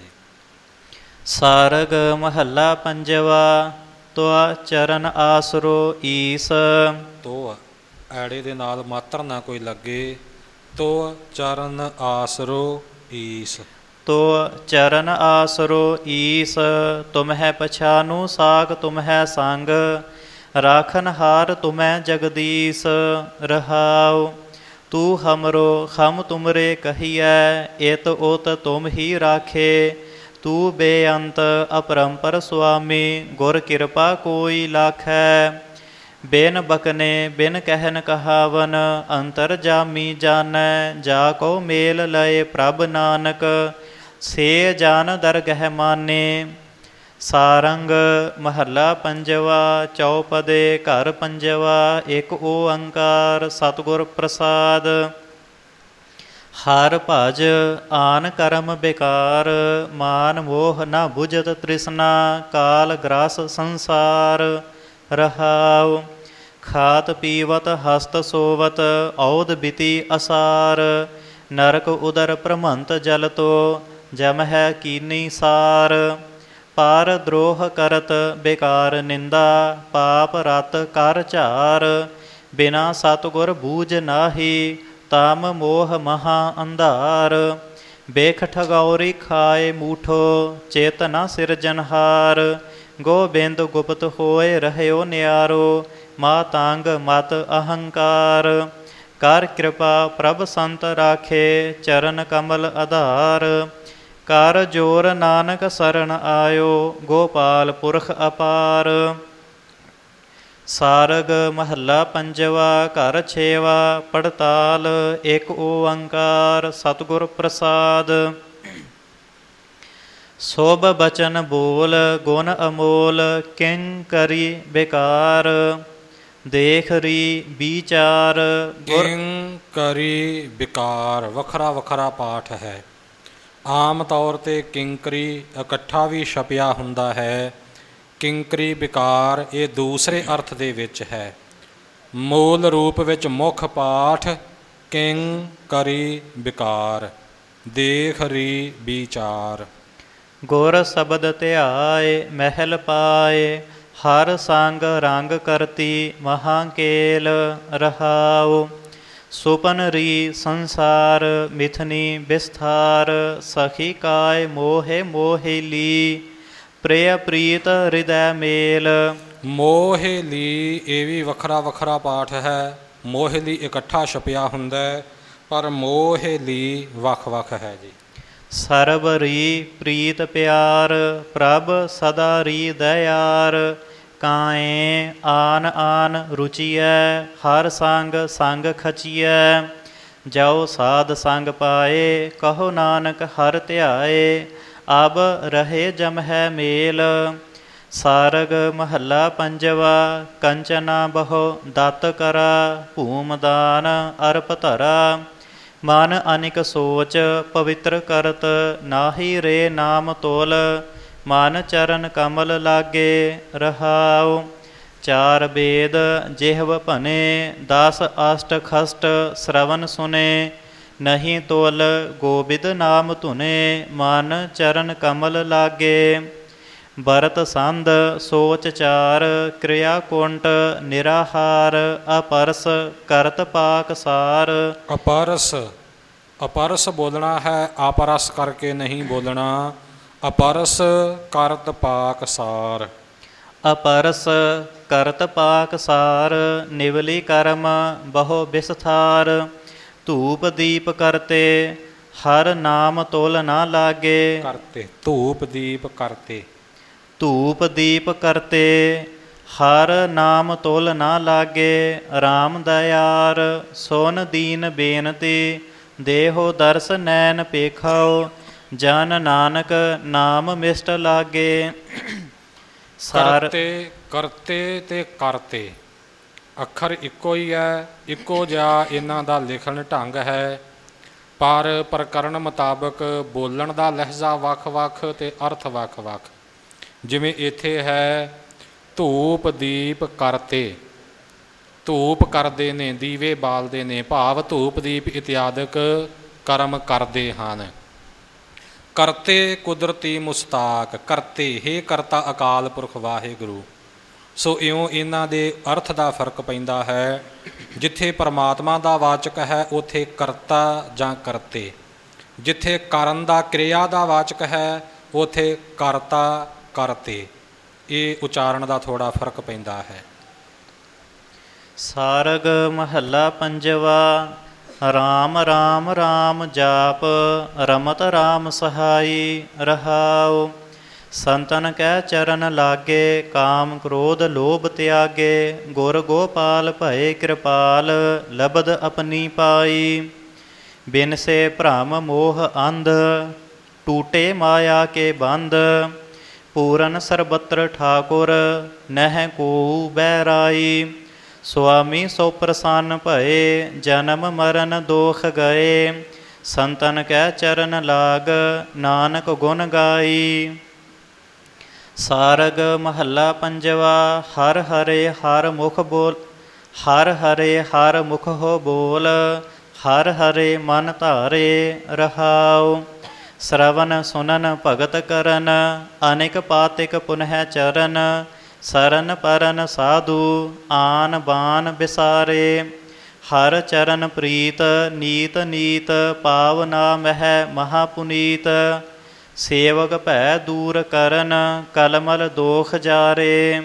ਸਾਰਗ ਮਹੱਲਾ ਪੰਜਵਾ। ਤੁਆ ਚਰਨ ਆਸਰੋ ਈਸ, ਤੋ ਐੜੇ ਦੇ ਨਾਲ ਮਾਤਰ ਨਾ ਕੋਈ ਲੱਗੇ। ਤੋ ਚਰਨ ਆਸਰੋ ਈਸ, ਤੋ ਚਰਨ ਆਸਰੋ ਈਸ। ਤੁਮਹਿ ਪਛਾਨੂ ਸਾਖ ਤੁਮਹਿ ਸੰਗ, ਰਾਖਨ ਹਾਰ ਤੁਮਹਿ ਜਗਦੀਸ। ਰਹਾਉ ਤੂੰ ਹਮਰੋ ਹਮ ਤੁਮਰੇ ਕਹੀਐ, ਇਤ ਉਤ ਤੁਮ ਹੀ ਰਾਖੇ। ਤੂੰ ਬੇਅੰਤ ਅਪਰੰਪਰ ਸੁਆਮੀ, ਗੁਰ ਕਿਰਪਾ ਕੋਈ ਲਾਖੈ। ਬਿਨ ਬਕਨੇ ਬਿਨ ਕਹਿਨ ਕਹਾਵਨ, ਅੰਤਰ ਜਾਮੀ ਜਾਣੈ। ਜਾ ਕੋ ਮੇਲ ਲਏ ਪ੍ਰਭ ਨਾਨਕ, ਸੇ ਜਾਨ ਦਰਗਹਿ ਮਾਨੇ। ਸਾਰੰਗ ਮਹੱਲਾ ਪੰਜਵਾ। ਚੌਪਦੇ ਘਰ ਪੰਜਵਾ। ਇੱਕ ਓੰਕਾਰ ਸਤਿਗੁਰ ਪ੍ਰਸਾਦ। ਹਰ ਭਜ ਆਨ ਕਰਮ ਬੇਕਾਰ, ਮਾਨ ਮੋਹ ਨ ਬੁਝਤ ਤ੍ਰਿਸ਼ਨਾ। ਕਾਲ ਗ੍ਰਾਸ ਸੰਸਾਰ। ਰਹਾਉ ਖਾਤ ਪੀਵਤ ਹਸਤ ਸੋਵਤ, ਔਧ ਬਿਤੀ ਅਸਾਰ। ਨਰਕ ਉਦਰ ਭ੍ਰਮੰਤ ਜਲ ਤੋ, ਜਮ ਹੈ ਕੀਨੀ ਸਾਰ। ਪਰ ਦਰੋਹ ਕਰਤ ਬੇਕਾਰ ਨਿੰਦਾ, ਪਾਪ ਰਤ ਕਰ ਝਾਰ। ਬਿਨਾ ਸਤਿਗੁਰ ਬੂਝ ਨਾਹੀ, ਤਮ ਮੋਹ ਮਹਾ ਅੰਧਾਰ। ਬੇਖ ਠਗੌਰੀ ਖਾਏ ਮੂਠੋ, ਚੇਤ ਨ ਸਿਰਜਨਹਾਰ। ਗੋਬਿੰਦ ਗੁਪਤ ਹੋਏ ਰਹਿਓ ਨਿਆਰੋ, ਮਾਤੰਗ ਮਤ ਅਹੰਕਾਰ। ਕਰ ਕਿਰਪਾ ਪ੍ਰਭ ਸੰਤ ਰਾਖੇ, ਚਰਨ ਕਮਲ ਆਧਾਰ। ਕਰ ਜੋਰ ਨਾਨਕ ਸਰਣ ਆਇਓ, ਗੋਪਾਲ ਪੁਰਖ ਅਪਾਰ। ਸਾਰਗ ਮਹੱਲਾ ਪੰਜਵਾ। ਘਰ ਛੇਵਾ। ਪੜਤਾਲ। ਇੱਕ ਓੰਕਾਰ ਸਤਿਗੁਰ ਪ੍ਰਸਾਦ। ਸੋਭ ਬਚਨ ਬੋਲ ਗੁਣ ਅਮੋਲ, ਕਿੰ ਕਰੀ ਬੇਕਾਰ। ਦੇਖ ਰੀ ਵਿਚਾਰ ਕਿੰ ਕਰੀ ਵਿਕਾਰ ਵੱਖਰਾ ਵੱਖਰਾ ਪਾਠ ਹੈ। ਆਮ ਤੌਰ 'ਤੇ ਕਿੰਕਰੀ ਇਕੱਠਾ ਵੀ ਛਪਿਆ ਹੁੰਦਾ ਹੈ। ਕਿੰਕਰੀ ਵਿਕਾਰ ਇਹ ਦੂਸਰੇ ਅਰਥ ਦੇ ਵਿੱਚ ਹੈ। ਮੂਲ ਰੂਪ ਵਿੱਚ ਮੁੱਖ ਪਾਠ ਕਿੰ ਕਰੀ ਵਿਕਾਰ, ਦੇਖ ਰੀ ਵਿਚਾਰ। ਗੁਰ ਸ਼ਬਦ ਧਿਆਏ ਮਹਿਲ ਪਾਏ, ਹਰ ਸੰਗ ਰੰਗ ਕਰਤੀ ਮਹਾਂਕੇਲ। ਰਹਾਉ ਸੁਪਨ ਰੀ ਸੰਸਾਰ, ਮਿਥਨੀ ਵਿਸਥਾਰ। ਸਖੀ ਕਾਇ ਮੋਹਿ ਮੋਹਿਲੀ, ਪ੍ਰਿਯ ਪ੍ਰੀਤ ਹਿਰਦੈ ਮੇਲ। ਮੋਹਿਲੀ ਇਹ ਵੀ ਵੱਖਰਾ ਵੱਖਰਾ ਪਾਠ ਹੈ। ਮੋਹਿਲੀ ਇਕੱਠਾ ਛਪਿਆ ਹੁੰਦਾ ਹੈ, ਪਰ ਮੋਹਿਲੀ ਵੱਖ ਵੱਖ ਹੈ ਜੀ। ਸਰਬ ਰੀ ਪ੍ਰੀਤ ਪਿਆਰ, ਪ੍ਰਭ ਸਦਾ ਰੀ ਦਇਆਰ। ਕਾਏ ਆਨ ਆਨ ਰੁਚੀਐ, ਹਰ ਸੰਗ ਸੰਗ ਖਚੀਐ। ਜੋ ਸਾਧ ਸੰਗ ਪਾਏ, ਕਹੋ ਨਾਨਕ ਹਰਿ ਧਿਆਏ। ਅਬ ਰਹੇ ਜਮ ਹੈ ਮੇਲ। ਸਾਰਗ ਮਹੱਲਾ ਪੰਜਵਾ। ਕੰਚਨਾ ਬਹੁ ਦਤ ਕਰਾ, ਭੂਮ ਦਾਨ ਅਰਪ ਧਰਾ। ਮਨ ਅਨਿਕ ਸੋਚ ਪਵਿੱਤਰ ਕਰਤ, ਨਾਹੀ ਰੇ ਨਾਮ ਤੋਲ। ਮਨ ਚਰਨ ਕਮਲ ਲਾਗੇ। ਰਹਾਉ ਚਾਰ ਬੇਦ ਜਿਹਵ ਭਨੇ, 10 ਅਸ਼ਟ ਖਸਟ ਸ਼ਰਵਨ ਸੁਨੇ। ਨਹੀਂ ਤੋਲ ਗੋਬਿੰਦ ਨਾਮ ਧੁਨੇ, ਮਨ ਚਰਨ ਕਮਲ ਲਾਗੇ। ਬਰਤ ਸੰਧ ਸੋਚ ਚਾਰ, ਕਿਰਿਆ ਕੁੰਟ ਨਿਰਾਹਾਰ। ਅਪਰਸ ਕਰਤ ਪਾਕ ਸਾਰ। ਅਪਰਸ, ਅਪਰਸ ਬੋਲਣਾ ਹੈ, ਆਪਰਸ ਕਰਕੇ ਨਹੀਂ ਬੋਲਣਾ। ਅਪਰਸ ਕਰਤ ਪਾਕ ਸਾਰ। ਅਪਰਸ ਕਰਤ ਪਾਕ ਸਾਰ, ਨਿਵਲੀ ਕਰਮ ਬਹੁ ਵਿਸਥਾਰ। ਧੂਪ ਦੀਪ ਕਰਤੇ, ਹਰ ਨਾਮ ਤੁਲ ਨਾ ਲਾਗੇ। ਕਰਤੇ, ਧੂਪ ਦੀਪ ਕਰਤੇ। ਧੂਪ ਦੀਪ ਕਰਤੇ, ਹਰ ਨਾਮ ਤੁਲ ਨਾ ਲਾਗੇ। ਰਾਮ ਦਇਆਰ ਸੋਨ ਦੀਨ ਬੇਨਤੀ, ਦੇਹੋ ਦਰਸ ਨੈਣ ਪੇਖਾਓ। ਜਨ ਨਾਨਕ ਨਾਮ ਮਿਸ਼ਟ ਲਾਗੇ। ਕਰਤੇ, ਕਰਤੇ ਤੇ ਕਰਤੇ ਅੱਖਰ ਇੱਕੋ ਹੀ ਹੈ, ਇੱਕੋ ਜਿਹਾ ਇਹਨਾਂ ਦਾ ਲਿਖਣ ਢੰਗ ਹੈ, ਪਰ ਪ੍ਰਕਰਨ ਮੁਤਾਬਕ ਬੋਲਣ ਦਾ ਲਹਿਜ਼ਾ ਵੱਖ-ਵੱਖ ਤੇ ਅਰਥ ਵੱਖ-ਵੱਖ। ਜਿਵੇਂ ਇੱਥੇ ਹੈ ਧੂਪ ਦੀਪ ਕਰਤੇ, ਧੂਪ ਕਰਦੇ ਨੇ, ਦੀਵੇ ਬਾਲਦੇ ਨੇ, ਭਾਵ ਧੂਪ ਦੀਪ ਇਤਿਆਦਿਕ ਕਰਮ ਕਰਦੇ ਹਨ। ਕਰਤੇ ਕੁਦਰਤੀ ਮੁਸਤਾਕ, ਕਰਤੇ ਹੇ ਕਰਤਾ ਅਕਾਲ ਪੁਰਖ ਵਾਹਿਗੁਰੂ। ਸੋ ਇਉਂ ਇਹਨਾਂ ਦੇ ਅਰਥ ਦਾ ਫਰਕ ਪੈਂਦਾ ਹੈ। ਜਿੱਥੇ ਪਰਮਾਤਮਾ ਦਾ ਵਾਚਕ ਹੈ ਉੱਥੇ ਕਰਤਾ ਜਾਂ ਕਰਤੇ, ਜਿੱਥੇ ਕਰਨ ਦਾ ਕਿਰਿਆ ਦਾ ਵਾਚਕ ਹੈ ਉੱਥੇ ਕਰਤਾ ਕਰਤੇ। ਇਹ ਉਚਾਰਨ ਦਾ ਥੋੜ੍ਹਾ ਫਰਕ ਪੈਂਦਾ ਹੈ। ਸਾਰਗ ਮਹੱਲਾ ਪੰਜਵਾ। ਰਾਮ ਰਾਮ ਰਾਮ ਜਾਪ, ਰਮਤ ਰਾਮ ਸਹਾਈ। ਰਹਾਉ ਸੰਤਨ ਕੈ ਚਰਨ ਲਾਗੇ, ਕਾਮ ਕ੍ਰੋਧ ਲੋਭ ਤਿਆਗੇ। ਗੁਰ ਗੋਪਾਲ ਭਏ ਕਿਰਪਾਲ, ਲਬਦ ਆਪਣੀ ਪਾਈ। ਬਿਨ ਸੇ ਭ੍ਰਮ ਮੋਹ ਅੰਧ, ਟੂਟੇ ਮਾਇਆ ਕੇ ਬੰਧ। ਪੂਰਨ ਸਰਬਤਰ ਠਾਕੁਰ, ਨਹਿ ਕੋਊ ਬਹਿਰਾਈ। ਸੁਆਮੀ ਸੋ ਪ੍ਰਸੰਨ ਭਏ, ਜਨਮ ਮਰਨ ਦੋਖ ਗਏ। ਸੰਤਨ ਕੈ ਚਰਨ ਲਾਗ, ਨਾਨਕ ਗੁਣ ਗਾਈ। ਸਾਰਗ ਮਹੱਲਾ ਪੰਜਵਾ। ਹਰ ਹਰੇ ਹਰ ਮੁਖ ਬੋਲ, ਹਰ ਹਰੇ ਹਰ ਮੁਖ ਹੋ ਬੋਲ। ਹਰ ਹਰੇ ਮਨ ਧਾਰੇ। ਰਹਾਉ ਸ਼ਰਵਨ ਸੁਨਨ ਭਗਤ ਕਰਨ, ਅਨੇਕ ਪਾਤਿਕ ਪੁਨਹਿ ਚਰਨ। ਸਰਨ ਪਰਨ ਸਾਧੂ, ਆਨ ਬਾਨ ਬਿਸਾਰੇ। ਹਰ ਚਰਨ ਪ੍ਰੀਤ, ਨੀਤ ਨੀਤ ਪਾਵਨਾ ਮਹਿ ਮਹਾ ਪੁਨੀਤ। ਸੇਵਕ ਭੈ ਦੂਰ ਕਰਨ, ਕਲਮਲ ਦੋਖ ਜਾਰੇ।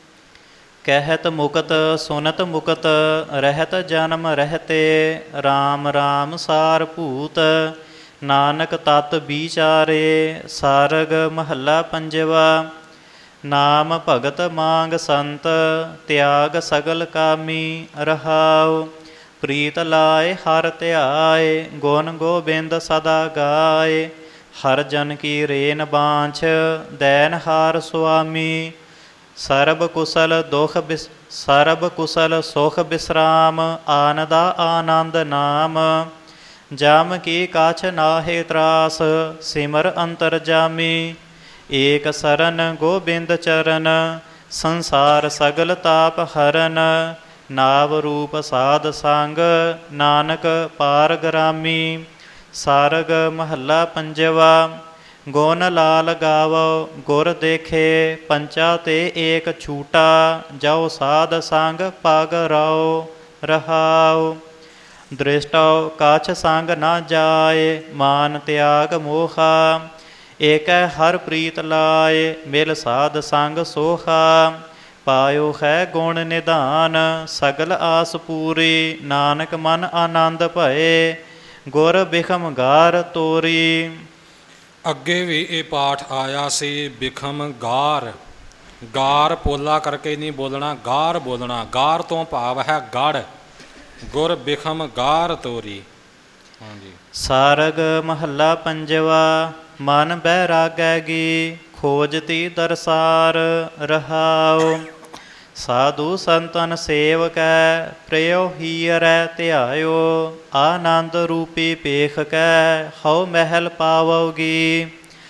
ਕਹਿਤ ਮੁਕਤ ਸੁਨਤ ਮੁਕਤ, ਰਹਿਤ ਜਨਮ ਰਹਤੇ। ਰਾਮ ਰਾਮ ਸਾਰ ਭੂਤ, ਨਾਨਕ ਤਤ ਵਿਚਾਰੇ। ਸਾਰਗ ਮਹੱਲਾ ਪੰਜਵਾ। ਨਾਮ ਭਗਤ ਮਾਂਗ ਸੰਤ, ਤਿਆਗ ਸਗਲ ਕਾਮੀ। ਰਹਾਉ ਪ੍ਰੀਤ ਲਾਏ ਹਰ ਧਿਆਏ, ਗੁਣ ਗੋਬਿੰਦ ਸਦਾ ਗਾਏ। ਹਰ ਜਨ ਕੀ ਰੇਨ ਬਾਂਛ, ਦੈਨ ਹਾਰ ਸੁਆਮੀ। ਸਰਬ ਕੁਸਲ ਦੁਖ ਸਰਬ ਕੁਸਲ ਸੁਖ ਬਿਸਰਾਮ, ਆਨੰਦਾ ਆਨੰਦ ਨਾਮ। ਜਮ ਕੀ ਕਾਛ ਨਾਹਿ ਤਰਾਸ, ਸਿਮਰ ਅੰਤਰ ਜਾਮੀ। ਏਕ ਸਰਨ ਗੋਬਿੰਦ ਚਰਨ, ਸੰਸਾਰ ਸਗਲ ਤਾਪ ਹਰਨ। ਨਾਵ ਰੂਪ ਸਾਧ ਸੰਗ, ਨਾਨਕ ਪਾਰ ਗਰਾਮੀ। ਸਾਰਗ ਮਹੱਲਾ ਪੰਜਵਾ। ਗੁਣ ਲਾਲ ਗਾਵੋ ਗੁਰ ਦੇਖੇ, ਪੰਚਾ ਤੇ ਏਕ ਛੂਟਾ। ਜਾਓ ਸਾਧ ਸੰਗ ਪਗ ਰਾਓ। ਰਹਾਉ ਦ੍ਰਿਸ਼ਟਉ ਕਾਛ ਸੰਗ ਨਾ ਜਾਏ, ਮਾਨ ਤਿਆਗ ਮੋਹਾ। ਏਕੈ ਹਰ ਪ੍ਰੀਤ ਲਾਏ, ਮਿਲ ਸਾਧ ਸੰਗ ਸੋਹਾ। ਪਾਇਓ ਹੈ ਗੁਣ ਨਿਧਾਨ, ਸਗਲ ਆਸ ਪੂਰੀ। ਨਾਨਕ ਮਨ ਆਨੰਦ ਭਏ, ਗੁਰ ਬਿਖਮ ਗਾਰ ਤੋਰੀ। ਅੱਗੇ ਵੀ ਇਹ ਪਾਠ ਆਇਆ ਸੀ, ਬਿਖਮ ਗਾਰ। ਗਾਰ ਪੋਲਾ ਕਰਕੇ ਨਹੀਂ ਬੋਲਣਾ, ਗਾਰ ਬੋਲਣਾ। ਗਾਰ ਤੋਂ ਭਾਵ ਹੈ ਗੜ। ਗੁਰ ਬਿਖਮ ਗਾਰ ਤੋਰੀ। ਹਾਂਜੀ। ਸਾਰਗ ਮਹੱਲਾ ਪੰਜਵਾ। ਮਨ ਬੈਰਾਗੈ ਗੀ, ਖੋਜਤੀ ਦਰਸਾਰ। ਰਹਾਉ ਸਾਧੂ ਸੰਤਨ ਸੇਵਕੈ, ਪ੍ਰਿਯੋ ਹੀਰੈ ਧਿਆਇਓ। ਆਨੰਦ ਰੂਪੀ ਪੇਖ ਕੈ, ਹਉ ਮਹਿਲ ਪਾਵੋਗੀ।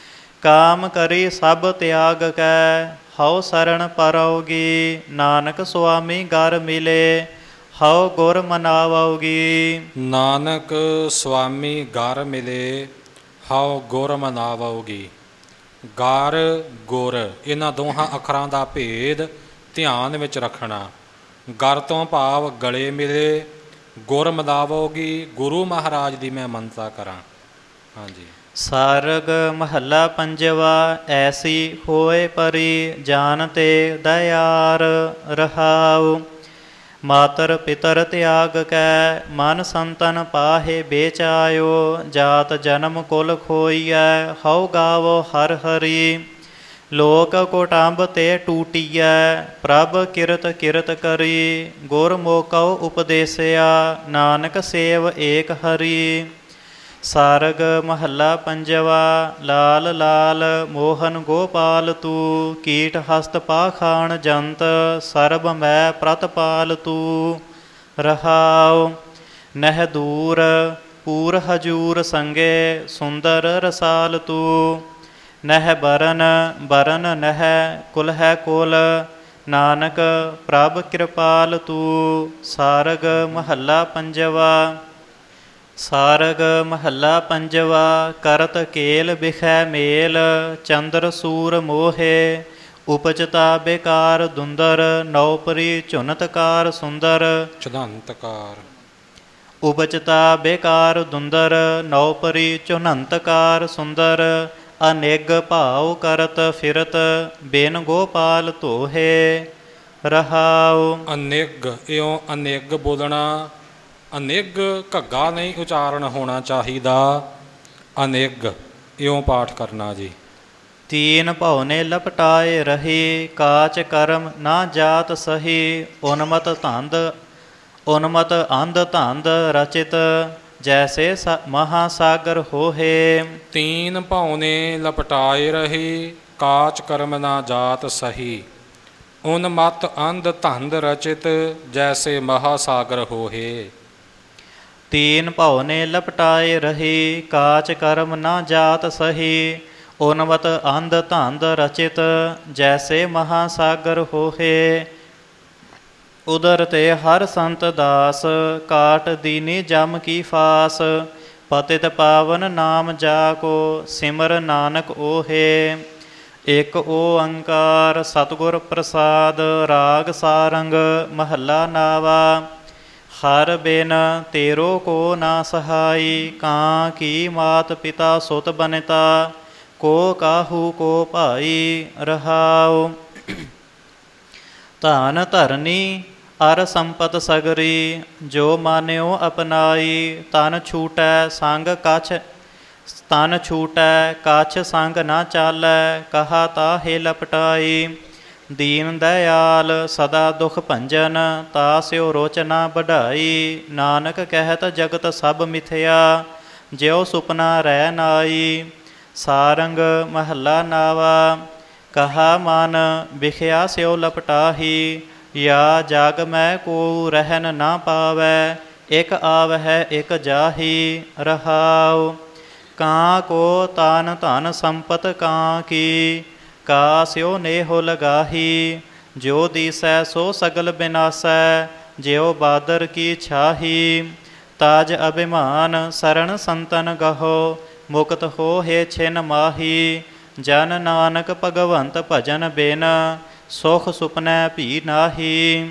ਕਾਮ ਕਰੀ ਸਭ ਤਿਆਗ ਕੈ, ਹਉ ਸਰਣ ਪਰਉਗੀ। ਨਾਨਕ ਸੁਆਮੀ ਗਰ ਮਿਲੇ, ਹਉ ਗੁਰ ਮਨਾਵਉਗੀ। ਨਾਨਕ ਸੁਆਮੀ ਗਰ ਮਿਲੇ, ਹਉ ਗੁਰ ਮਨਾਵਉਗੀ। ਗਰ ਗੁਰ ਇਹਨਾਂ ਦੋਹਾਂ ਅੱਖਰਾਂ ਦਾ ਭੇਦ ਧਿਆਨ ਵਿੱਚ ਰੱਖਣਾ। ਗਰ ਤੋਂ ਭਾਵ ਗਲੇ ਮਿਲੇ, ਗੁਰ ਮਨਾਵਉਗੀ ਗੁਰੂ ਮਹਾਰਾਜ ਦੀ ਮੈਂ ਮੰਨਤਾ ਕਰਾਂ। ਹਾਂਜੀ। ਸਾਰਗ ਮਹੱਲਾ ਪੰਜਵਾ। ਐਸੀ ਹੋਏ ਪਰੀ ਜਾਨ ਤੇ ਦਇਆਰ। ਰਹਾਉ ਮਾਤਰ ਪਿਤਰ ਤਿਆਗ ਕੈ, ਮਨ ਸੰਤਨ ਪਾਹੇ ਬੇਚਾਇਓ। ਜਾਤ ਜਨਮ ਕੁਲ ਖੋਈਐ, ਹਉ ਗਾਵੋ ਹਰਿ ਹਰੀ। ਲੋਕ ਕੋਟੰਬ ਤੇ ਟੂਟੀਐ, ਪ੍ਰਭ ਕਿਰਤ ਕਿਰਤ ਕਰੀ। ਗੁਰ ਮੋਕਉ ਉਪਦੇਸਿਆ, ਨਾਨਕ ਸੇਵ ਏਕ ਹਰੀ। ਸਾਰਗ ਮਹੱਲਾ ਪੰਜਵਾ। ਲਾਲ ਲਾਲ ਮੋਹਨ ਗੋਪਾਲ ਤੂ, ਕੀਟ ਹਸਤ ਪਾਖਾਣ ਜੰਤ। ਸਰਬ ਮੈਂ ਪ੍ਰਤਪਾਲ ਤੂ। ਰਹਾਉ ਨਹਿ ਦੂਰ ਪੂਰ ਹਜੂਰ ਸੰਗੇ, ਸੁੰਦਰ ਰਸਾਲ ਤੂ। ਨਹਿ ਬਰਨ ਬਰਨ ਨਹਿ ਕੁਲ ਹੈ ਕੁਲ, ਨਾਨਕ ਪ੍ਰਭ ਕਿਰਪਾਲ ਤੂ। ਸਾਰਗ ਮਹੱਲਾ ਪੰਜਵਾ। ਸਾਰਗ ਮਹੱਲਾ ਪੰਜਵਾ। ਕਰਤ ਕੇਲ ਬਿਖੈ ਮੇਲ, ਚੰਦਰ ਸੂਰ ਮੋਹੇ। ਉਪਜਤਾ ਬੇਕਾਰ ਦੁੰਦਰ, ਨੌਪਰੀ ਝੁਨਤਕਾਰ ਸੁੰਦਰ। ਚੁਦੰਤਕਾਰ। ਉਪਜਤਾ ਬੇਕਾਰ ਦੁੰਦਰ, ਨੌਪਰੀ ਝੁਨੰਤਕਾਰ ਸੁੰਦਰ। ਅਨੇਗ ਭਾਉ ਕਰਤ ਫਿਰਤ, ਬਿਨ ਗੋਪਾਲ ਧੋਹੇ। ਰਹਾਉ ਅਨੇਗ ਇਉਂ ਅਨੇਗ ਬੋਲਣਾ। ਅਨੇਗ ਘੱਗਾ ਨਹੀਂ ਉਚਾਰਨ ਹੋਣਾ ਚਾਹੀਦਾ, ਅਨੇਗ ਇਉਂ ਪਾਠ ਕਰਨਾ ਜੀ। ਤੀਨ ਭਉਨੇ ਲਪਟਾਏ ਰਹੀ, ਕਾਚ ਕਰਮ ਨਾ ਜਾਤ ਸਹੀ। ਉਨਮਤ ਧੰਦ ਉਨਮਤ ਅੰਧ ਧੰਦ ਰਚਿਤ, ਜੈਸੇ ਮਹਾਸਾਗਰ ਹੋਹੇ। ਤੀਨ ਭਉਨੇ ਲਪਟਾਏ ਰਹੀ, ਕਾਚ ਕਰਮ ਨਾ ਜਾਤ ਸਹੀ। ਉਨਮਤ ਅੰਧ ਧੰਦ ਰਚਿਤ, ਜੈਸੇ ਮਹਾਸਾਗਰ ਹੋਹੇ। ਤੀਨ ਭਉਨੇ ਲਪਟਾਏ ਰਹੀ, ਕਾਚ ਕਰਮ ਨਾ ਜਾਤ ਸਹੀ। ਉਨਮਤ ਅੰਧ ਧੰਦ ਰਚਿਤ, ਜੈਸੇ ਮਹਾਸਾਗਰ ਹੋਹੇ। ਉਦਰ ਤੇ ਹਰ ਸੰਤ ਦਾਸ, ਕਾਟ ਦੀਨੀ ਜਮ ਕੀ ਫਾਸ। ਪਤਿਤ ਪਾਵਨ ਨਾਮ ਜਾ ਕੋ, ਸਿਮਰ ਨਾਨਕ ਓਹੇ। ਇਕ ਓੰਕਾਰ ਸਤਿਗੁਰ ਪ੍ਰਸਾਦ। ਰਾਗ ਸਾਰੰਗ ਮਹੱਲਾ ਨਾਵਾ। ਹਰ ਬਿਨ ਤੇਰੋ ਕੋ ਨਾ ਸਹਾਈ, ਕਾਂ ਕੀ ਮਾਤ ਪਿਤਾ ਸੁਤ ਬਨਿਤਾ। ਕੋ ਕਾਹੂ ਕੋ ਭਾਈ। ਰਹਾਉ ਧਨ ਧਰਨੀ ਅਰ ਸੰਪਤ ਸਗਰੀ, ਜੋ ਮਾਨਿਓ ਅਪਨਾਈ। ਤਨ ਛੂਟੈ ਸੰਗ ਕਛ ਤਨ ਛੂਟੈ ਕਛ ਸੰਗ ਨਾ ਚਾਲੈ, ਕਹਾ ਤਾਹੇ ਲਪਟਾਈ। ਦੀਨ ਦਇਆਲ ਸਦਾ ਦੁਖ ਭੰਜਨ, ਤਾਸਿਓ ਰੋਚਨਾ ਬਢਾਈ। ਨਾਨਕ ਕਹਿਤ ਜਗਤ ਸਭ ਮਿਥਿਆ, ਜਿਉ ਸੁਪਨਾ ਰਹਿ ਨਾਈ। ਸਾਰੰਗ ਮਹੱਲਾ ਨਾਵਾ। ਕਹਾ ਮਨ ਵਿਖਿਆ ਸਿਓ ਲਪਟਾਹੀ, ਯਾ ਜਗ ਮੈਂ ਕੋ ਰਹਿਨ ਨਾ ਪਾਵੈ। ਇਕ ਆਵਹਿ ਇਕ ਜਾਹੀ। ਰਹਾਉ ਕਾਂ ਕੋ ਤਾਨ ਧਨ ਸੰਪਤ ਕਾਂ ਕੀ, ਕਾਸਿਓ ਨੇਹੋ ਲਗਾਹੀ। ਜੋ ਦੀਸੈ ਸੋ ਸਗਲ ਬਿਨਾਸੈ, ਜਿਉ ਬਾਦਰ ਕੀ ਛਾਹੀ। ਤਾਜ ਅਭਿਮਾਨ ਸਰਣ ਸੰਤਨ ਗਹੋ, ਮੁਕਤ ਹੋਹੇ ਛਿਨ ਮਾਹੀ। ਜਨ ਨਾਨਕ ਭਗਵੰਤ ਭਜਨ ਬਿਨ, ਸੁਖ ਸੁਪਨੈ ਭੀ ਨਾਹੀ।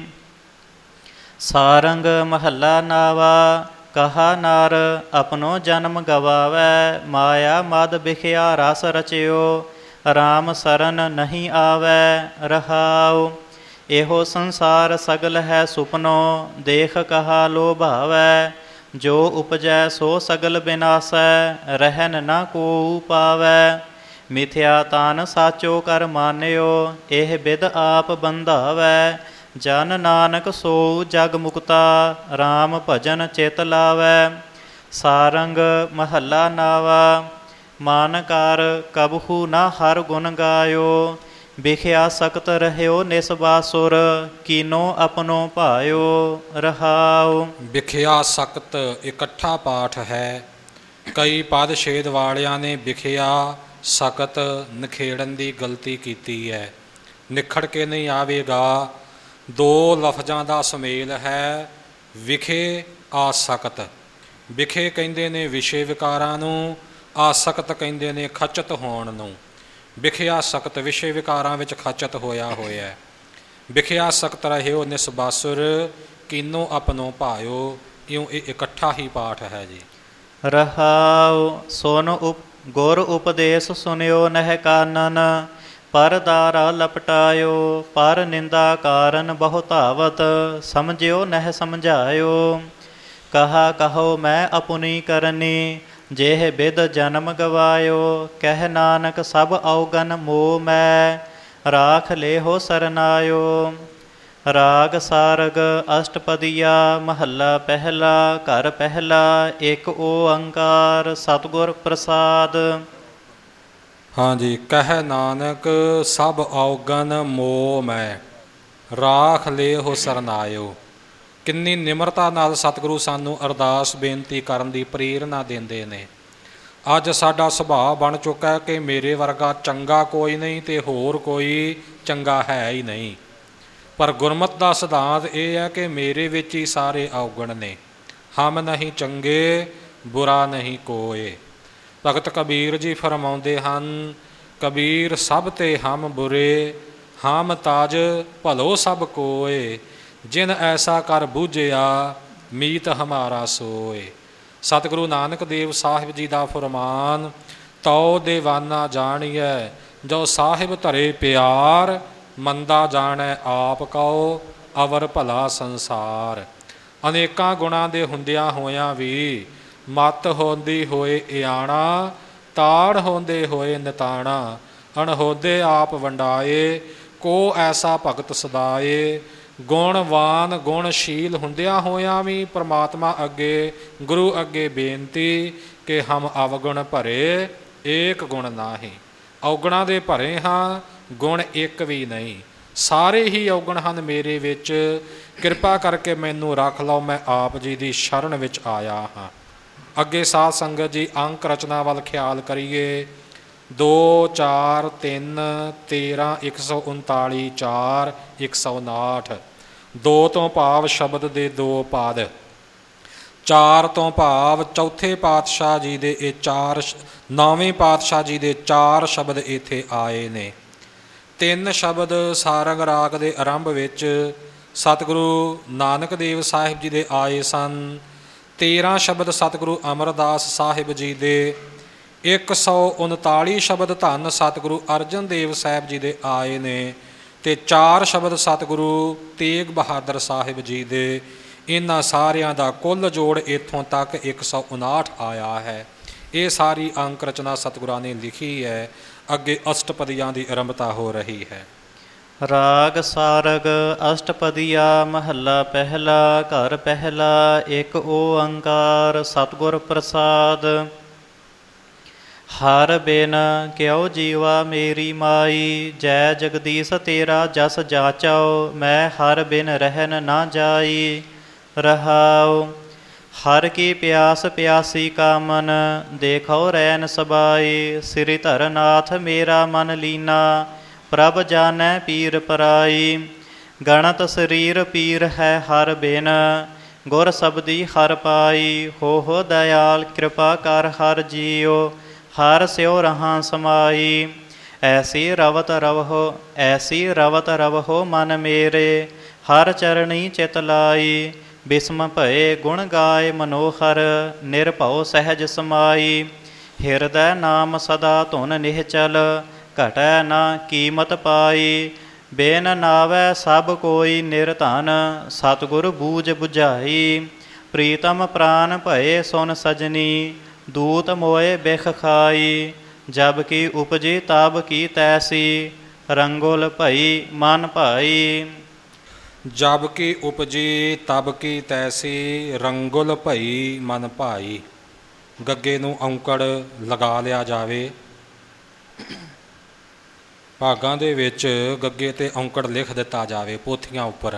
ਸਾਰੰਗ ਮਹੱਲਾ ਨਾਵਾ। ਕਹਾ ਨਰ ਆਪਣੋ ਜਨਮ ਗਵਾਵੈ, ਮਾਇਆ ਮਦ ਬਿਖਿਆ ਰਸ ਰਚਿਓ। ਰਾਮ ਸਰਨ ਨਹੀਂ ਆਵੈ। ਰਹਾਉ ਇਹੋ ਸੰਸਾਰ ਸਗਲ ਹੈ ਸੁਪਨੋ, ਦੇਖ ਕਹਾ ਲੋਭਾਵੈ। ਜੋ ਉਪਜੈ ਸੋ ਸਗਲ ਬਿਨਾਸੈ, ਰਹਿਨ ਨਾ ਕੋ ਪਾਵੈ। ਮਿਥਿਆ ਤਾਨ ਸਾਚੋ ਕਰ ਮਾਨਿਓ, ਇਹ ਬਿਦ ਆਪ ਬੰਧਾਵੈ। ਜਨ ਨਾਨਕ ਸੋ ਜਗ ਮੁਕਤਾ, ਰਾਮ ਭਜਨ ਚਿਤ ਲਾਵੈ। ਸਾਰੰਗ ਮਹੱਲਾ ਨਾਵਾ। ਮਨ ਕਰ ਕਬਹੂ ਨਾ ਹਰ ਗੁਣ ਗਾਇਓ, ਵਿਖਿਆ ਸਕਤ ਰਹਿਓ ਨਿਸਬਾਸੁਰ। ਕੀਨੋ ਆਪਣੋ ਭਾਇਓ। ਰਹਾਉ ਵਿਖਿਆ ਸਖਤ ਇਕੱਠਾ ਪਾਠ ਹੈ। ਕਈ ਪਦ ਛੇਦ ਵਾਲਿਆਂ ਨੇ ਵਿਖਿਆ ਸਖਤ ਨਿਖੇੜਨ ਦੀ ਗਲਤੀ ਕੀਤੀ ਹੈ। ਨਿਖੜ ਕੇ ਨਹੀਂ ਆਵੇਗਾ। ਦੋ ਲਫ਼ਜ਼ਾਂ ਦਾ ਸੁਮੇਲ ਹੈ, ਵਿਖੇ ਆਸਕਤ। ਵਿਖੇ ਕਹਿੰਦੇ ਨੇ ਵਿਸ਼ੇ ਵਿਕਾਰਾਂ ਨੂੰ, ਆਸਕਤ ਕਹਿੰਦੇ ਨੇ ਖਚਤ ਹੋਣ ਨੂੰ। ਵਿਖਿਆ ਸਖਤ ਵਿਸ਼ੇ ਵਿਕਾਰਾਂ ਵਿੱਚ ਖਚਤ ਹੋਇਆ ਹੋਇਆ। ਵਿਖਿਆ ਸਖਤ ਰਹਿਓ ਨਿਸਬਾਸੁਰ, ਕੀਨੋ ਆਪਣੋ ਭਾਇਓ। ਇਉਂ ਇਹ ਇਕੱਠਾ ਹੀ ਪਾਠ ਹੈ ਜੀ। ਰਹਾਉ ਸੁਨ ਗੁਰ ਉਪਦੇਸ਼ ਸੁਨਿਓ ਨਹਿ ਕਾਨਨ, ਪਰ ਦਾਰਾ ਲਪਟਾਇਓ। ਪਰ ਨਿੰਦਾ ਕਾਰਨ ਬਹੁ ਧਾਵਤ, ਸਮਝਿਓ ਨਹਿ ਸਮਝਾਇਓ। ਕਹਾ ਕਹੋ ਮੈਂ ਅਪੁਨੀ ਕਰਨੀ, ਜੇਹ ਬਿਦ ਜਨਮ ਗਵਾਇਓ। ਕਹਿ ਨਾਨਕ ਸਭ ਔਗਨ ਮੋਹ ਮੈਂ, ਰਾਖ ਲੇਹੋ ਸਰਨਾਇਓ। ਰਾਗ ਸਾਰਗ ਅਸ਼ਟਪਦੀਆ ਮਹੱਲਾ ਪਹਿਲਾ। ਘਰ ਪਹਿਲਾ ਇੱਕ ਓੰਕਾਰ ਸਤਿਗੁਰ ਪ੍ਰਸਾਦ। ਹਾਂਜੀ। ਕਹਿ ਨਾਨਕ ਸਭ ਔਗਨ ਮੋਹ ਮੈਂ, ਰਾਖ ਲੇਹੋ ਸਰਨਾਇਓ। ਕਿੰਨੀ ਨਿਮਰਤਾ ਨਾਲ ਸਤਿਗੁਰੂ ਸਾਨੂੰ ਅਰਦਾਸ ਬੇਨਤੀ ਕਰਨ ਦੀ ਪ੍ਰੇਰਨਾ ਦਿੰਦੇ ਨੇ। ਅੱਜ ਸਾਡਾ ਸੁਭਾਅ ਬਣ ਚੁੱਕਾ ਹੈ ਕਿ ਮੇਰੇ ਵਰਗਾ ਚੰਗਾ ਕੋਈ ਨਹੀਂ ਅਤੇ ਹੋਰ ਕੋਈ ਚੰਗਾ ਹੈ ਹੀ ਨਹੀਂ। ਪਰ ਗੁਰਮਤਿ ਦਾ ਸਿਧਾਂਤ ਇਹ ਹੈ ਕਿ ਮੇਰੇ ਵਿੱਚ ਹੀ ਸਾਰੇ ਔਗਣ ਨੇ। ਹਮ ਨਹੀਂ ਚੰਗੇ ਬੁਰਾ ਨਹੀਂ ਕੋਏ। ਭਗਤ ਕਬੀਰ ਜੀ ਫਰਮਾਉਂਦੇ ਹਨ, ਕਬੀਰ ਸਭ ਤੇ ਹਮ ਬੁਰੇ, ਹਮ ਤਾਜ ਭਲੋ ਸਭ ਕੋਏ। ਜਿਨ ਐਸਾ ਕਰ ਬੂਝਿਆ, ਮੀਤ ਹਮਾਰਾ ਸੋਏ। ਸਤਿਗੁਰੂ ਨਾਨਕ ਦੇਵ ਸਾਹਿਬ ਜੀ ਦਾ ਫਰਮਾਨ, ਤਉ ਦੇਵਾਨਾ ਜਾਣੀਐ, ਜੋ ਸਾਹਿਬ ਧਰੇ ਪਿਆਰ। ਮੰਦਾ ਜਾਣੈ ਆਪ ਕਉ, ਅਵਰ ਭਲਾ ਸੰਸਾਰ। ਅਨੇਕਾਂ ਗੁਣਾਂ ਦੇ ਹੁੰਦਿਆਂ ਹੋਇਆਂ ਵੀ ਮਤ ਹੁੰਦੀ ਹੋਏ ਇਆਣਾ, ਤਾੜ ਹੁੰਦੇ ਹੋਏ ਨਿਤਾਣਾ। ਅਣਹੋਦੇ ਆਪ ਵੰਡਾਏ, ਕੋ ਐਸਾ ਭਗਤ ਸਦਾਏ। ਗੁਣਵਾਨ ਗੁਣਸ਼ੀਲ ਹੁੰਦਿਆਂ ਹੋਇਆਂ ਵੀ ਪ੍ਰਮਾਤਮਾ ਅੱਗੇ, ਗੁਰੂ ਅੱਗੇ ਬੇਨਤੀ ਕਿ ਹਮ ਅਵਗੁਣ ਭਰੇ, ਏਕ ਗੁਣ ਨਾਹੀਂ। ਔਗੁਣਾਂ ਦੇ ਭਰੇ ਹਾਂ, ਗੁਣ ਇੱਕ ਵੀ ਨਹੀਂ। ਸਾਰੇ ਹੀ ਔਗਣ ਹਨ ਮੇਰੇ ਵਿੱਚ। ਕਿਰਪਾ ਕਰਕੇ ਮੈਨੂੰ ਰੱਖ ਲਓ, ਮੈਂ ਆਪ ਜੀ ਦੀ ਸ਼ਰਨ ਵਿੱਚ ਆਇਆ ਹਾਂ। ਅੱਗੇ ਸਾਧ ਸੰਗਤ ਜੀ ਅੰਕ ਰਚਨਾ ਵੱਲ ਖਿਆਲ ਕਰੀਏ। 2 4 3 13 139 4 159। 2 ਤੋਂ ਭਾਵ ਸ਼ਬਦ ਦੇ 2 ਪਾਦ। 4 ਤੋਂ ਭਾਵ ਚੌਥੇ ਪਾਤਸ਼ਾਹ ਜੀ ਦੇ ਇਹ 9ਵੇਂ ਪਾਤਸ਼ਾਹ ਜੀ ਦੇ 4 ਸ਼ਬਦ ਇੱਥੇ ਆਏ ਨੇ। 3 ਸ਼ਬਦ ਸਾਰੰਗ ਰਾਗ ਦੇ ਆਰੰਭ ਵਿੱਚ ਸਤਿਗੁਰੂ ਨਾਨਕ ਦੇਵ ਸਾਹਿਬ ਜੀ ਦੇ ਆਏ ਸਨ। 13 ਸ਼ਬਦ ਸਤਿਗੁਰੂ ਅਮਰਦਾਸ ਸਾਹਿਬ ਜੀ ਦੇ। 139 ਸ਼ਬਦ ਧੰਨ ਸਤਿਗੁਰੂ ਅਰਜਨ ਦੇਵ ਸਾਹਿਬ ਜੀ ਦੇ ਆਏ ਨੇ ਅਤੇ 4 ਸ਼ਬਦ ਸਤਿਗੁਰੂ ਤੇਗ ਬਹਾਦਰ ਸਾਹਿਬ ਜੀ ਦੇ। ਇਹਨਾਂ ਸਾਰਿਆਂ ਦਾ ਕੁੱਲ ਜੋੜ ਇੱਥੋਂ ਤੱਕ 159 ਆਇਆ ਹੈ। ਇਹ ਸਾਰੀ ਅੰਕ ਰਚਨਾ ਸਤਿਗੁਰਾਂ ਨੇ ਲਿਖੀ ਹੈ। ਅੱਗੇ ਅਸ਼ਟਪਦੀਆਂ ਦੀ ਆਰੰਭਤਾ ਹੋ ਰਹੀ ਹੈ। ਰਾਗ ਸਾਰਗ ਅਸ਼ਟਪਦੀਆ ਮਹੱਲਾ ਪਹਿਲਾ। ਘਰ ਪਹਿਲਾ ਇੱਕ ਓੰਕਾਰ ਸਤਿਗੁਰ ਪ੍ਰਸਾਦ। ਹਰ ਬਿਨ ਕਿਉ ਜੀਵਾ ਮੇਰੀ ਮਾਈ, ਜੈ ਜਗਦੀਸ਼ ਤੇਰਾ ਜਸ ਜਾਚਾਓ। ਮੈਂ ਹਰ ਬਿਨ ਰਹਿਨ ਨਾ ਜਾਈ। ਰਹਾਉ ਹਰ ਕੀ ਪਿਆਸ ਪਿਆਸੀ ਕਾ ਮਨ, ਦੇਖੋ ਰੈਨ ਸਬਾਈ। ਸ੍ਰੀ ਧਰਨਾਥ ਮੇਰਾ ਮਨ ਲੀਨਾ, ਪ੍ਰਭ ਜਾਣੈ ਪੀਰ ਪਰਾਈ। ਗਣਤ ਸਰੀਰ ਪੀਰ ਹੈ ਹਰ ਬਿਨ, ਗੁਰ ਸਬਦੀ ਹਰ ਪਾਈ। ਹੋ ਦਇਆਲ ਕਿਰਪਾ ਕਰ ਹਰ ਜੀਓ, ਹਰ ਸਿਉ ਰਹਾਂ ਸਮਾਈ। ਐਸੀ ਰਵਤ ਰਵਹੋ ਮਨ ਮੇਰੇ, ਹਰ ਚਰਣੀ ਚਿਤ ਲਾਈ। ਬਿਸਮ ਭਏ ਗੁਣ ਗਾਏ ਮਨੋਹਰ, ਨਿਰਭਉ ਸਹਿਜ ਸਮਾਈ। ਹਿਰਦੈ ਨਾਮ ਸਦਾ ਧੁਨ ਨਿਹਚਲ, ਘਟੈ ਨਾ ਕੀਮਤ ਪਾਈ। ਬੇਨ ਨਾਵੈ ਸਭ ਕੋਈ ਨਿਰਧਨ, ਸਤਿਗੁਰ ਬੂਝ ਬੁਝਾਈ। ਪ੍ਰੀਤਮ ਪ੍ਰਾਨ ਭਏ ਸੁਨ ਸਜਨੀ, ਦੂਤ ਮੋਏ ਬਿਖ ਖਾਈ। ਜਬ ਕੀ ਉਪਜੀ ਤਬ ਕੀ ਤੈਸੀ, ਰੰਗੁਲ ਭਈ ਮਨ ਭਾਈ। ਜਬ ਕੀ ਉਪਜੀ ਤਬ ਕੀ ਤੈਸੀ, ਰੰਗੁਲ ਭਈ ਮਨ ਭਾਈ। ਗੱਗੇ ਨੂੰ ਔਂਕੜ ਲਗਾ ਲਿਆ ਜਾਵੇ। ਭਾਗਾਂ ਦੇ ਵਿੱਚ ਗੱਗੇ ਤੇ ਔਂਕੜ ਲਿਖ ਦਿੱਤਾ ਜਾਵੇ ਪੋਥੀਆਂ ਉੱਪਰ।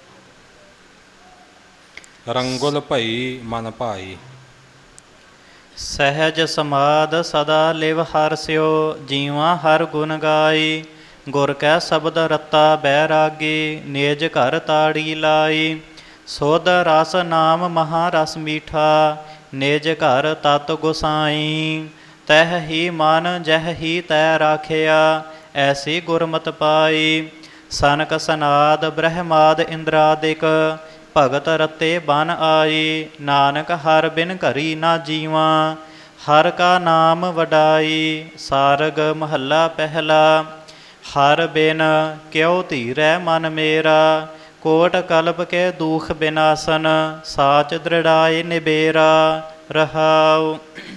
ਰੰਗੁਲ ਭਈ ਮਨ ਭਾਈ। ਸਹਿਜ ਸਮਾਦ ਸਦਾ ਲਿਵ ਹਰਸਿਓ, ਜੀਵਾ ਹਰ ਗੁਣ ਗਾਈ। ਗੁਰ ਕੈ ਸ਼ਬਦ ਰਤਾ ਬੈਰਾਗੀ, ਨਿਜ ਘਰ ਤਾੜੀ ਲਾਈ। ਸੋਧ ਰਸ ਨਾਮ ਮਹਾ ਰਸ ਮੀਠਾ, ਨਿਜ ਘਰ ਤਤ ਗੁਸਾਈ। ਤਹ ਹੀ ਮਨ ਜਹ ਹੀ ਤੈ ਰਾਖਿਆ, ਐਸੀ ਗੁਰਮਤਿ ਪਾਈ। ਸਨਕ ਸਨਾਦ ਬ੍ਰਹਮਾਦ ਇੰਦਰਾਦਿਕ, ਭਗਤ ਰਤੇ ਬਨ ਆਈ। ਨਾਨਕ ਹਰ ਬਿਨ ਘਰੀ ਨਾ ਜੀਵਾ, ਹਰ ਕਾ ਨਾਮ ਵਡਾਈ। ਸਾਰਗ ਮਹੱਲਾ ਪਹਿਲਾ। ਹਰ ਬਿਨ ਕਿਉ ਧੀਰੈ ਮਨ ਮੇਰਾ, ਕੋਟ ਕਲਪ ਕੇ ਦੁਖ ਬਿਨਾਸਨ। ਸਾਚ ਦ੍ਰਿੜਾਏ ਨਿਬੇਰਾ, ਰਹਾਉ।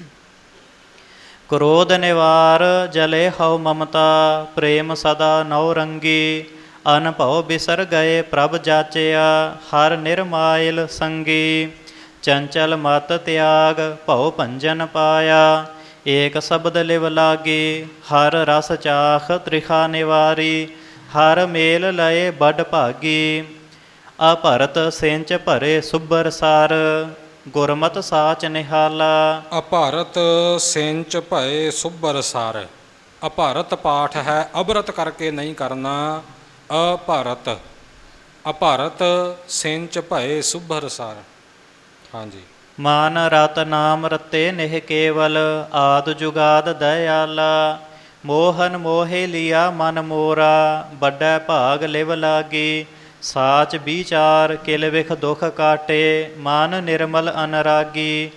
ਕ੍ਰੋਧ ਨਿਵਾਰ ਜਲੇ ਹਉ ਮਮਤਾ, ਪ੍ਰੇਮ ਸਦਾ ਨਉ ਰੰਗੀ। ਅਨਭਉ ਬਿਸਰ ਗਏ ਪ੍ਰਭ ਜਾਚਿਆ, ਹਰ ਨਿਰਮਾਇਲ ਸੰਗੀ। ਚੰਚਲ ਮਤ ਤਿਆਗ ਭਉ ਭੰਜਨ ਪਾਇਆ, ਏਕ ਸ਼ਬਦ ਲਿਵ ਲਾਗੀ। ਹਰ ਰਸ ਚਾਖ ਤ੍ਰਿਖਾ ਨਿਵਾਰੀ, ਹਰ ਮੇਲ ਲਏ ਬਡ ਭਾਗੀ। ਅਭਰਤ ਸਿੰਚ ਭਰੇ ਸੁਬਰ ਸਰ, ਗੁਰਮਤਿ ਸਾਚ ਨਿਹਾਲਾ। ਅਭਾਰਤ ਸਿੰਚ ਭਏ ਸੁਭਰ ਸਰ। ਅਭਾਰਤ ਪਾਠ ਹੈ, ਅਭਰਤ ਕਰਕੇ ਨਹੀਂ ਕਰਨਾ। ਅਭਾਰਤ ਅਭਾਰਤ ਸਿੰਚ ਭਏ ਸੁਭਰ ਸਰ। ਹਾਂਜੀ। ਮਾਨ ਰਤ ਨਾਮ ਰਤੇ ਨਿਹ ਕੇਵਲ, ਆਦ ਜੁਗਾਦ ਦਇਆਲਾ। ਮੋਹਨ ਮੋਹਿ ਲਿਆ ਮਨ ਮੋਰਾ, ਵੱਡਾ ਭਾਗ ਲਿਵ ਲਾਗੀ। ਸਾਚ ਵਿਚਾਰ ਕਿਲ ਵਿਖ ਦੁਖ ਕਾਟੇ, ਮਨ ਨਿਰਮਲ ਅਨਰਾਗੀ।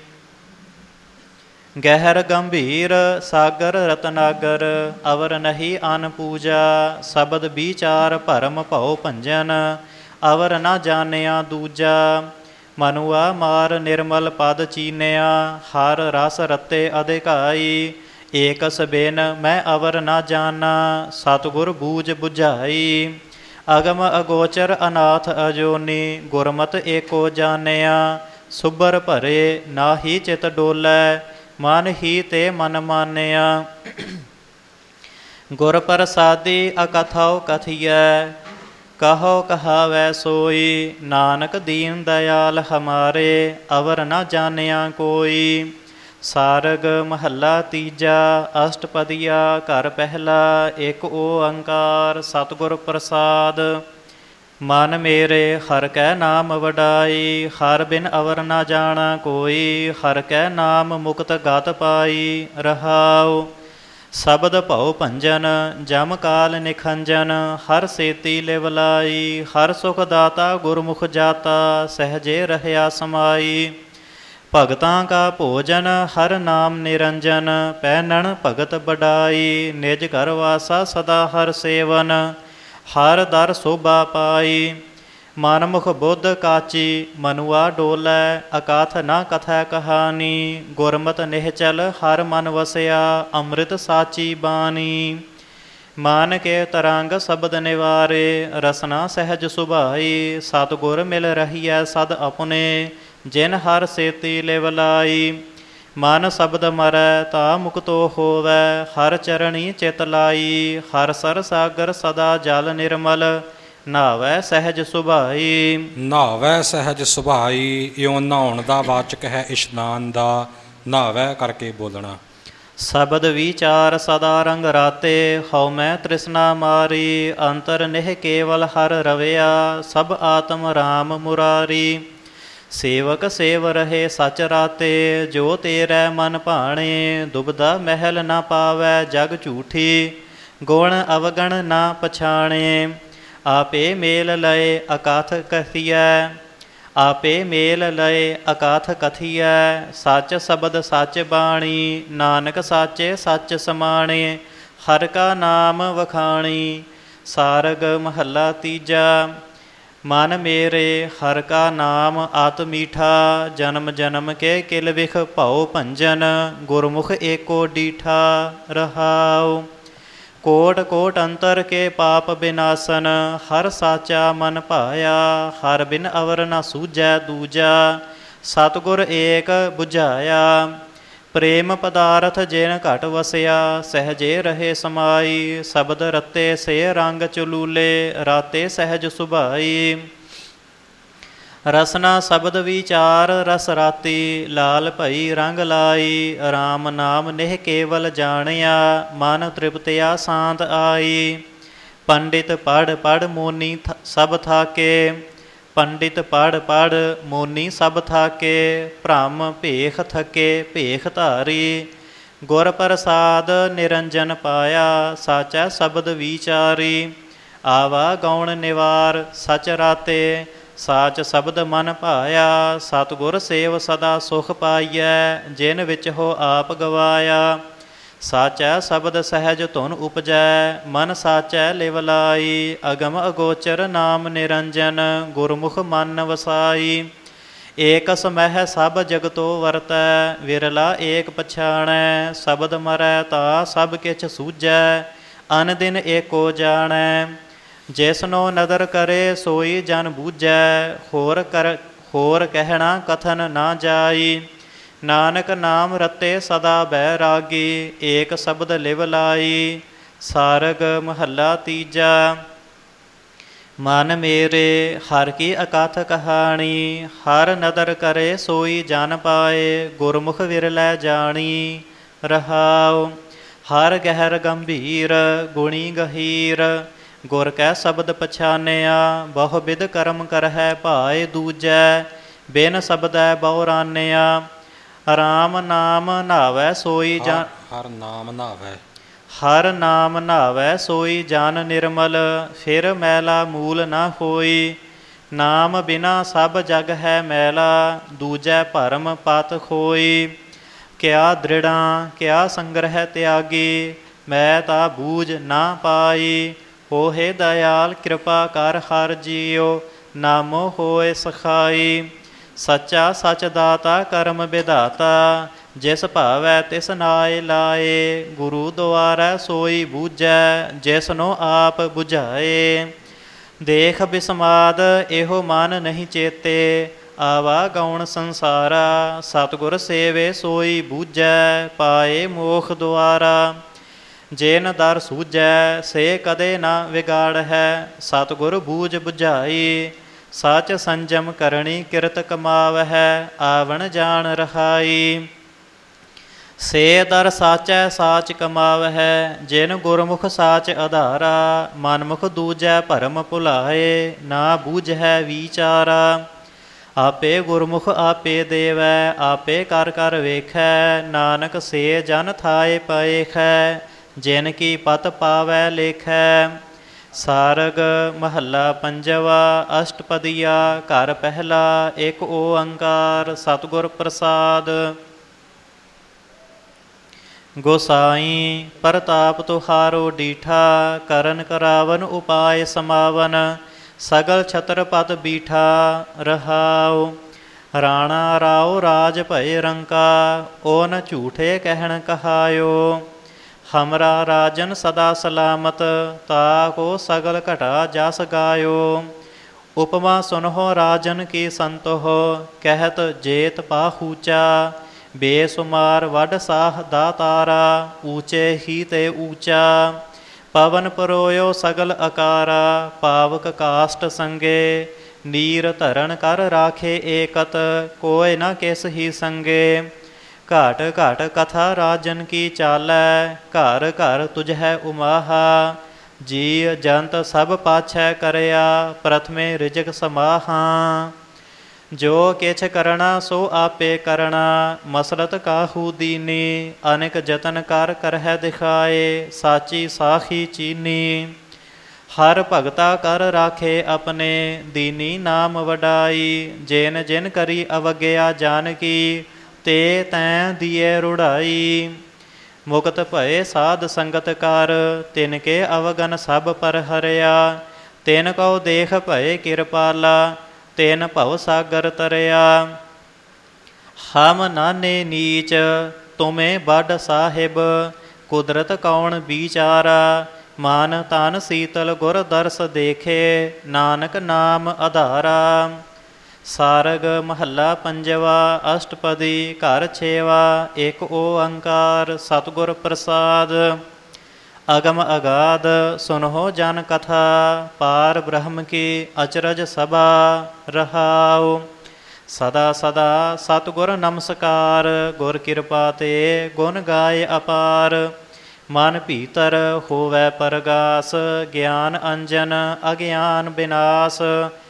ਗਹਿਰ ਗੰਭੀਰ ਸਾਗਰ ਰਤਨਾਗਰ, ਅਵਰ ਨਹੀਂ ਅਨ ਪੂਜਾ। ਸ਼ਬਦ ਵਿਚਾਰ ਭਰਮ ਭਉ ਭੰਜਨ, ਅਵਰ ਨਾ ਜਾਣਿਆ ਦੂਜਾ। ਮਨੁਆ ਮਾਰ ਨਿਰਮਲ ਪਦ ਚੀਨਿਆ, ਹਰ ਰਸ ਰਤੇ ਅਧਿਕਾਈ। ਏਕਸ ਬਿਨ ਮੈਂ ਅਵਰ ਨਾ ਜਾਣਾ, ਸਤਿਗੁਰ ਬੂਝ ਬੁਝਾਈ। ਅਗਮ ਅਗੋਚਰ ਅਨਾਥ ਅਜੋਨੀ, ਗੁਰਮਤਿ ਏਕੋ ਜਾਣਿਆ। ਸੁਬਰ ਭਰੇ ਨਾਹੀ ਚਿਤ ਡੋਲੈ, ਮਨ ਹੀ ਤੇ ਮਨ ਮਾਨਿਆ। ਗੁਰ ਪ੍ਰਸਾਦੀ ਅਕਥਾਉ ਕਥੀਐ, ਕਹੋ ਕਹਾਵੈ ਸੋਈ। ਨਾਨਕ ਦੀਨ ਦਇਆਲ ਹਮਾਰੇ, ਅਵਰ ਨਾ ਜਾਣਿਆ ਕੋਈ। ਸਾਰਗ ਮਹੱਲਾ ਤੀਜਾ। ਅਸ਼ਟਪਦੀਆ ਘਰ ਪਹਿਲਾ। ਇੱਕ ਓੰਕਾਰ ਸਤਿਗੁਰ ਪ੍ਰਸਾਦ। ਮਨ ਮੇਰੇ ਹਰਿ ਕੈ ਨਾਮ ਵਡਾਈ, ਹਰਿ ਬਿਨ ਅਵਰ ਨਾ ਜਾਣਾ ਕੋਈ। ਹਰਿ ਕੈ ਨਾਮ ਮੁਕਤ ਗਤਿ ਪਾਈ, ਰਹਾਉ। ਸ਼ਬਦ ਭਉ ਭੰਜਨ ਜਮ ਕਾਲ ਨਿਖੰਜਨ, ਹਰਿ ਸੇਤੀ ਲਿਵ ਲਾਈ। ਹਰਿ ਸੁਖ ਦਾਤਾ ਗੁਰਮੁਖ ਜਾਤਾ, ਸਹਿਜੇ ਰਹਿਆ ਸਮਾਈ। ਭਗਤਾਂ ਕਾ ਭੋਜਨ ਹਰਿ ਨਾਮ ਨਿਰੰਜਨ, ਪਹਿਨਣ ਭਗਤ ਬਡਾਈ। ਨਿਜ ਘਰ ਵਾਸਾ ਸਦਾ ਹਰਿ ਸੇਵਨ, ਹਰ ਦਰ ਸੋਭਾ ਪਾਈ। ਮਨ ਮੁਖ ਬੁੱਧ ਕਾਚੀ ਮਨੁਆ ਡੋਲੈ, ਅਕਾਥ ਨਾ ਕਥੈ ਕਹਾਣੀ। ਗੁਰਮਤਿ ਨਿਹਚਲ ਹਰ ਮਨ ਵਸਿਆ, ਅੰਮ੍ਰਿਤ ਸਾਚੀ ਬਾਣੀ। ਮਾਨ ਕੇ ਤਰੰਗ ਸ਼ਬਦ ਨਿਵਾਰੇ, ਰਸਨਾ ਸਹਿਜ ਸੁਭਾਈ। ਸਤਿਗੁਰ ਮਿਲ ਰਹੀਐ ਸਦ ਆਪਣੇ, ਜਿਨ ਹਰ ਸੇਤੀ ਲਿਵ ਲਾਈ। ਮਨ ਸ਼ਬਦ ਮਰੈ ਤਾ ਮੁਕਤੋ ਹੋਵੈ, ਹਰ ਚਰਣੀ ਚਿਤ ਲਾਈ। ਹਰ ਸਰ ਸਾਗਰ ਸਦਾ ਜਲ ਨਿਰਮਲ, ਨਹਾਵੈ ਸਹਿਜ ਸੁਭਾਈ। ਨਹਾਵੈ ਸਹਿਜ ਸੁਭਾਈ। ਇਉਂ ਨਹਾਉਣ ਦਾ ਵਾਚਕ ਹੈ ਇਸ਼ਨਾਨ ਦਾ, ਨਹਾਵੈ ਕਰਕੇ ਬੋਲਣਾ। ਸ਼ਬਦ ਵਿਚਾਰ ਸਦਾ ਰੰਗ ਰਾਤੇ, ਹਉ ਮੈਂ ਤ੍ਰਿਸ਼ਨਾ ਮਾਰੀ। ਅੰਤਰ ਨਿਹ ਕੇਵਲ ਹਰ ਰਵਿਆ, ਸਭ ਆਤਮ ਰਾਮ ਮੁਰਾਰੀ। ਸੇਵਕ ਸੇਵ ਰਹੇ ਸਚ ਰਾਤੇ, ਜੋ ਤੇਰੈ ਮਨ ਭਾਣੇ। ਦੁਬਦਾ ਮਹਿਲ ਨਾ ਪਾਵੈ ਜਗ ਝੂਠੀ, ਗੁਣ ਅਵਗਣ ਨਾ ਪਛਾਣੇ। ਆਪੇ ਮੇਲ ਲਏ ਅਕਾਥ ਕਥੀਐ, ਆਪੇ ਮੇਲ ਲਏ ਅਕਾਥ ਕਥੀਐ। ਸੱਚ ਸ਼ਬਦ ਸੱਚ ਬਾਣੀ, ਨਾਨਕ ਸਾਚੇ ਸੱਚ ਸਮਾਣੇ। ਹਰਿ ਕਾ ਨਾਮ ਵਖਾਣੀ। ਸਾਰਗ ਮਹੱਲਾ ਤੀਜਾ। ਮਨ ਮੇਰੇ ਹਰਿ ਕਾ ਨਾਮ ਅਤਿ ਮੀਠਾ, ਜਨਮ ਜਨਮ ਕੇ ਕਿਲ ਵਿਖ ਭਉ ਭੰਜਨ। ਗੁਰਮੁਖ ਏਕੋ ਡੀਠਾ, ਰਹਾਉ। ਕੋਟ ਕੋਟ ਅੰਤਰ ਕੇ ਪਾਪ ਬਿਨਾਸਨ, ਹਰ ਸਾਚਾ ਮਨ ਭਾਇਆ। ਹਰ ਬਿਨ ਅਵਰ ਨਾ ਸੂਝੈ ਦੂਜਾ, ਸਤਿਗੁਰ ਏਕ ਬੁਝਾਇਆ। ਪ੍ਰੇਮ ਪਦਾਰਥ ਜਿਨ ਘਟ ਵਸਿਆ, ਸਹਿਜੇ ਰਹੇ ਸਮਾਈ। ਸ਼ਬਦ ਰਤੇ ਸੇ ਰੰਗ ਚਲੂਲੇ, ਰਾਤੇ ਸਹਿਜ ਸੁਭਾਈ। ਰਸਨਾ ਸ਼ਬਦ ਵਿਚਾਰ ਰਸ ਰਾਤੀ, ਲਾਲ ਭਈ ਰੰਗ ਲਾਈ। RAM ਨਾਮ ਨਿਹ ਕੇਵਲ ਜਾਣਿਆ, ਮਨ ਤ੍ਰਿਪਤਿਆ ਸ਼ਾਂਤ ਆਈ। ਪੰਡਿਤ ਪੜ੍ਹ ਪੜ੍ਹ ਮੋਨੀ ਸਭ ਥਾਕੇ, ਪੰਡਿਤ ਪੜ੍ਹ ਪੜ੍ਹ ਮੋਨੀ ਸਭ ਥਾਕੇ। ਭ੍ਰਮ ਭੇਖ ਥਕੇ ਭੇਖ ਧਾਰੀ, ਗੁਰ ਪ੍ਰਸਾਦ ਨਿਰੰਜਨ ਪਾਇਆ। ਸਾਚਾ ਸ਼ਬਦ ਵਿਚਾਰੀ, ਆਵਾ ਗੌਣ ਨਿਵਾਰ ਸਚ ਰਾਤੇ। ਸਾਚ ਸ਼ਬਦ ਮਨ ਭਾਇਆ, ਸਤਿਗੁਰ ਸੇਵ ਸਦਾ ਸੁਖ ਪਾਈਐ। ਜਿਨ ਵਿੱਚ ਹੋ ਆਪ ਗਵਾਇਆ, ਸਾਚੈ ਸ਼ਬਦ ਸਹਿਜ ਧੁਨ ਉਪਜੈ। ਮਨ ਸਾਚੈ ਲਿਵ ਲਾਈ, ਅਗਮ ਅਗੋਚਰ ਨਾਮ ਨਿਰੰਜਨ। ਗੁਰਮੁਖ ਮਨ ਵਸਾਈ, ਏਕ ਸਮਹਿ ਸਭ ਜਗਤੋ ਵਰਤੈ। ਵਿਰਲਾ ਏਕ ਪਛਾਣੈ, ਸ਼ਬਦ ਮਰੈ ਤਾ ਸਭ ਕਿਛ ਸੂਝੈ। ਅਨ ਦਿਨ ਏਕੋ ਜਾਣੈ, ਜਿਸਨੋ ਨਦਰ ਕਰੇ ਸੋਈ ਜਨ ਬੂਝੈ। ਹੋਰ ਕਹਿਣਾ ਕਥਨ ਨਾ ਜਾਈ, ਨਾਨਕ ਨਾਮ ਰਤੇ ਸਦਾ ਬੈਰਾਗੀ। ਏਕ ਸ਼ਬਦ ਲਿਵ ਲਾਈ, ਸਾਰਗ ਮਹੱਲਾ ਤੀਜਾ। ਮਨ ਮੇਰੇ ਹਰ ਕੀ ਅਕਥ ਕਹਾਣੀ, ਹਰ ਨਦਰ ਕਰੇ ਸੋਈ ਜਨ ਪਾਏ। ਗੁਰਮੁਖ ਵਿਰਲੈ ਜਾਣੀ ਰਹਾਉ, ਹਰ ਗਹਿਰ ਗੰਭੀਰ ਗੁਣੀ ਗਹੀਰ। ਗੁਰ ਕੈ ਸ਼ਬਦ ਪਛਾਨਿਆ, ਬਹੁ ਬਿਧ ਕਰਮ ਕਰਹਿ ਭਾਏ ਦੂਜੈ। ਬਿਨ ਸ਼ਬਦੈ ਬਹੁਰਾਨਿਆ, RAM ਨਾਮ ਨਾਵੈ ਸੋਈ ਜਨ। ਹਰ ਨਾਮ ਨਾਵੈ, ਹਰ ਨਾਮ ਨਾਵੈ ਸੋਈ ਜਨ ਨਿਰਮਲ। ਫਿਰ ਮੈਲਾ ਮੂਲ ਨਾ ਹੋਈ, ਨਾਮ ਬਿਨਾ ਸਭ ਜਗ ਹੈ ਮੈਲਾ। ਦੂਜੈ ਭਰਮ ਪਤ ਖੋਈ, ਕਿਆ ਦ੍ਰਿੜਾਂ ਕਿਆ ਸੰਗ੍ਰਹਿ ਤਿਆਗੀ। ਮੈਂ ਤਾਂ ਬੂਝ ਨਾ ਪਾਈ, ਹੋਏ ਦਇਆਲ ਕਿਰਪਾ ਕਰ ਹਰ ਜੀਉ। ਨਾਮੋ ਹੋਏ ਸਖਾਈ, ਸੱਚਾ ਸਚ ਦਾਤਾ ਕਰਮ ਵਿਧਾਤਾ। ਜਿਸ ਭਾਵੈ ਤਿਸ ਨਾਇ ਲਾਏ, ਗੁਰੂ ਦੁਆਰੈ ਸੋਈ ਬੂਝੈ। ਜਿਸਨੋ ਆਪ ਬੁਝਾਏ, ਦੇਖ ਬਿਸਮਾਦ ਇਹੋ ਮਨ ਨਹੀਂ ਚੇਤੇ। ਆਵਾ ਗੌਣ ਸੰਸਾਰਾ, ਸਤਿਗੁਰ ਸੇਵੇ ਸੋਈ ਬੂਝੈ। ਪਾਏ ਮੋਖ ਦੁਆਰਾ, ਜਿਨ ਦਰ ਸੂਝੈ ਸੇ ਕਦੇ ਨਾ ਵਿਗਾੜ ਹੈ। ਸਤਿਗੁਰ ਬੂਝ ਬੁਝਾਈ, ਸਚ ਸੰਜਮ ਕਰਨੀ ਕਿਰਤ ਕਮਾਵਹਿ। ਆਵਣ ਜਾਣ ਰਹਾਈ, ਸੇ ਦਰ ਸਾਚੈ ਸਾਚ ਕਮਾਵਹਿ। ਜਿਨ ਗੁਰਮੁਖ ਸਾਚ ਆਧਾਰਾ, ਮਨਮੁਖ ਦੂਜੈ ਭਰਮ ਭੁਲਾਏ। ਨਾ ਬੂਝੈ ਵਿਚਾਰਾ, ਆਪੇ ਗੁਰਮੁਖ ਆਪੇ ਦੇਵੈ। ਆਪੇ ਕਰ ਕਰ ਵੇਖੈ, ਨਾਨਕ ਸੇ ਜਨ ਥਾਏ ਪਏਖੈ। ਜਿਨ ਕੀ ਪਤ ਪਾਵੈ ਲੇਖੈ। ਸਾਰਗ ਮਹੱਲਾ ਪੰਜਵਾ। ਅਸ਼ਟਪਦੀਆ ਘਰ ਪਹਿਲਾ। ਇੱਕ ਓੰਕਾਰ ਸਤਿਗੁਰ ਪ੍ਰਸਾਦ। ਗੋਸਾਈ ਪ੍ਰਤਾਪ ਤੁਹਾਰੋ ਡੀਠਾ, ਕਰਨ ਕਰਾਵਨ ਉਪਾਇ ਸਮਾਵਨ। ਸਗਲ ਛਤਰਪਤ ਬੀਠਾ ਰਹਾਉ, ਰਾਣਾ ਰਾਉ ਰਾਜ ਭਏ ਰੰਕਾ। ਓਨ ਝੂਠੇ ਕਹਿਣ ਕਹਾਇਓ, ਹਮਰਾ ਰਾਜਨ ਸਦਾ ਸਲਾਮਤ। ਤਾ ਕੋ ਸਗਲ ਘਟਾ ਜਸ ਗਾਇਓ। ਉਪਮਾ ਸੁਨਹੁ ਰਾਜਨ ਕੀ ਸੰਤੋਹ, ਕਹਿਤ ਜੇਤ ਪਾਹੂਚਾ। ਬੇਸੁਮਾਰ ਵੱਡ ਸਾਹ ਦਾਤਾਰਾ, ਊਚੇ ਹੀ ਤੇ ਊਚਾ। ਪਵਨ ਪਰੋਇਓ ਸਗਲ ਅਕਾਰਾ, ਪਾਵਕ ਕਾਸ਼ਟ ਸੰਗੇ। ਨੀਰ ਧਰਨ ਕਰ ਰਾਖੇ ਏਕਤ, ਕੋਇ ਨ ਕਿਸ ਹੀ ਸੰਗੇ। ਘਾਟ ਘਾਟ ਕਥਾ ਰਾਜਨ ਕੀ ਚਾਲੈ, ਘਰ ਘਰ ਤੁਝੈ ਉਮਾਹਾ। ਜੀ ਜੰਤ ਸਭ ਪਾਛੈ ਕਰਿਆ, ਪ੍ਰਥਮੇ ਰਿਜਕ ਸਮਾਹਾ। ਜੋ ਕਿਛ ਕਰਣਾ ਸੋ ਆਪੇ ਕਰਣਾ, ਮਸਲਤ ਕਾਹੂ ਦੀਨੀ। ਅਨੇਕ ਜਤਨ ਕਰ ਕਰਹਿ ਦਿਖਾਏ, ਸਾਚੀ ਸਾਖੀ ਚੀਨੀ। ਹਰ ਭਗਤਾ ਕਰ ਰਾਖੇ ਆਪਣੇ, ਦੀਨੀ ਨਾਮ ਵਡਾਈ। ਜਿਨ ਜਿਨ ਕਰੀ ਅਵਗਿਆ ਜਾਨਕੀ, ਤੇ ਤੈਂ ਦੀਏ ਰੁੜਾਈ। ਮੁਕਤ ਭਏ ਸਾਧ ਸੰਗਤ ਕਰ, ਤਿਨ ਕੇ ਅਵਗਨ ਸਭ ਪਰ ਹਰਿਆ। ਤਿਨ ਕਉ ਦੇਖ ਭਏ ਕਿਰਪਾਲਾ, ਤਿਨ ਭਵ ਸਾਗਰ ਤਰਿਆ। ਹਮ ਨਾਨੇ ਨੀਚ ਤੁਮੇ ਬਡ ਸਾਹਿਬ, ਕੁਦਰਤ ਕੌਣ ਵਿਚਾਰਾ। ਮਾਨ ਤਨ ਸੀਤਲ ਗੁਰ ਦਰਸ ਦੇਖੇ, ਨਾਨਕ ਨਾਮ ਆਧਾਰਾ। ਸਾਰਗ ਮਹੱਲਾ ਪੰਜਵਾ। ਅਸ਼ਟਪਦੀ ਘਰ ਛੇਵਾ। ਇੱਕ ਓੰਕਾਰ ਸਤਿਗੁਰ ਪ੍ਰਸਾਦ। ਅਗਮ ਅਗਾਧ ਸੁਨਹੁ ਜਨ ਕਥਾ ਪਾਰ ਬ੍ਰਹਮ ਕੀ ਅਚਰਜ ਸਭਾ ਰਹਾਉ। ਸਦਾ ਸਦਾ ਸਤਿਗੁਰ ਨਮਸਕਾਰ ਗੁਰ ਕਿਰਪਾ ਤੇ ਗੁਣ ਗਾਏ ਅਪਾਰ। ਮਨ ਭੀਤਰ ਹੋਵੈ ਪਰਗਾਸ ਗਿਆਨ ਅੰਜਨ ਅਗਿਆਨ ਬਿਨਾਸ਼।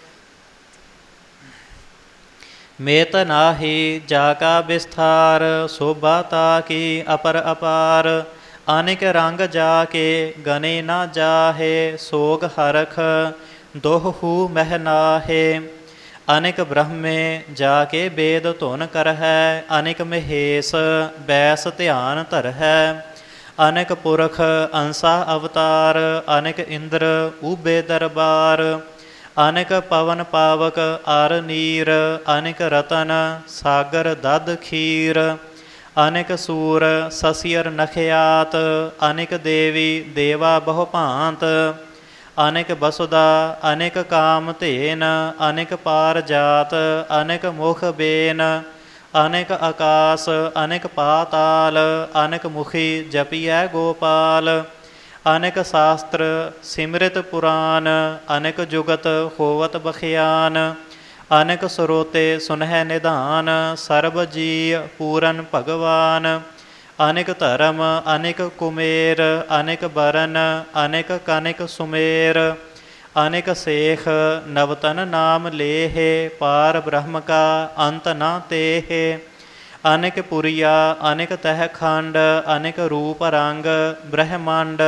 ਮੇਤ ਨਾਹੀ ਜਾ ਕਾ ਵਿਸਥਾਰ ਸੋਭਾ ਤਾ ਕੀ ਅਪਰ ਅਪਾਰ। ਅਨੇਕ ਰੰਗ ਜਾ ਕੇ ਗਨੇ ਨਾ ਜਾਹੇ ਸੋਗ ਹਰਖ ਦੋਹੂ ਮਹਿ ਨਾਹੇ। ਅਨੇਕ ਬ੍ਰਹਮੇ ਜਾ ਕੇ ਬੇਦ ਧੁਨ ਕਰਹਿ ਅਨੇਕ ਮਹੇਸ਼ ਬੈਸ ਧਿਆਨ ਧਰਹਿ। ਅਨੇਕ ਪੁਰਖ ਅੰਸਾ ਅਵਤਾਰ ਅਨੇਕ ਇੰਦਰ ਊਬੇ ਦਰਬਾਰ। ਅਨੇਕ ਪਵਨ ਪਾਵਕ ਅਰ ਨੀਰ ਅਨੇਕ ਰਤਨ ਸਾਗਰ ਦਦ ਖੀਰ। ਅਨੇਕ ਸੂਰ ਸਸਿਅਰ ਨਖਿਆਤ ਅਨੇਕ ਦੇਵੀ ਦੇਵਾ ਬਹੁ ਭਾਂਤ। ਅਨੇਕ ਬਸੁਦਾ ਅਨੇਕ ਕਾਮ ਧੇਨ ਅਨੇਕ ਪਾਰ ਜਾਤ ਅਨੇਕ ਮੁਖ ਬੇਨ। ਅਨੇਕ ਆਕਾਸ ਅਨੇਕ ਪਾਤਾਲ ਅਨੇਕ ਮੁਖੀ ਜਪੀਐ ਗੋਪਾਲ। ਅਨੇਕ ਸ਼ਾਸਤਰ ਸਿਮਰਿਤ ਪੁਰਾਨ ਅਨੇਕ ਜੁਗਤ ਹੋਵਤ ਬਖਿਆਨ। ਅਨੇਕ ਸਰੋਤੇ ਸੁਨਹਿ ਨਿਧਾਨ ਸਰਬ ਜੀ ਪੂਰਨ ਭਗਵਾਨ। ਅਨੇਕ ਧਰਮ ਅਨੇਕ ਕੁਮੇਰ ਅਨੇਕ ਬਰਨ ਅਨੇਕ ਕਨਿਕ ਸੁਮੇਰ। ਅਨੇਕ ਸੇਖ ਨਵਤਨ ਨਾਮ ਲੇਹਿ ਪਾਰ ਬ੍ਰਹਮ ਕਾ ਅੰਤ ਨਾ ਤੇਹਿ। ਅਨੇਕ ਪੁਰੀਆ ਅਨੇਕ ਤਹਿ ਖੰਡ ਅਨੇਕ ਰੂਪ ਰੰਗ ਬ੍ਰਹਮੰਡ।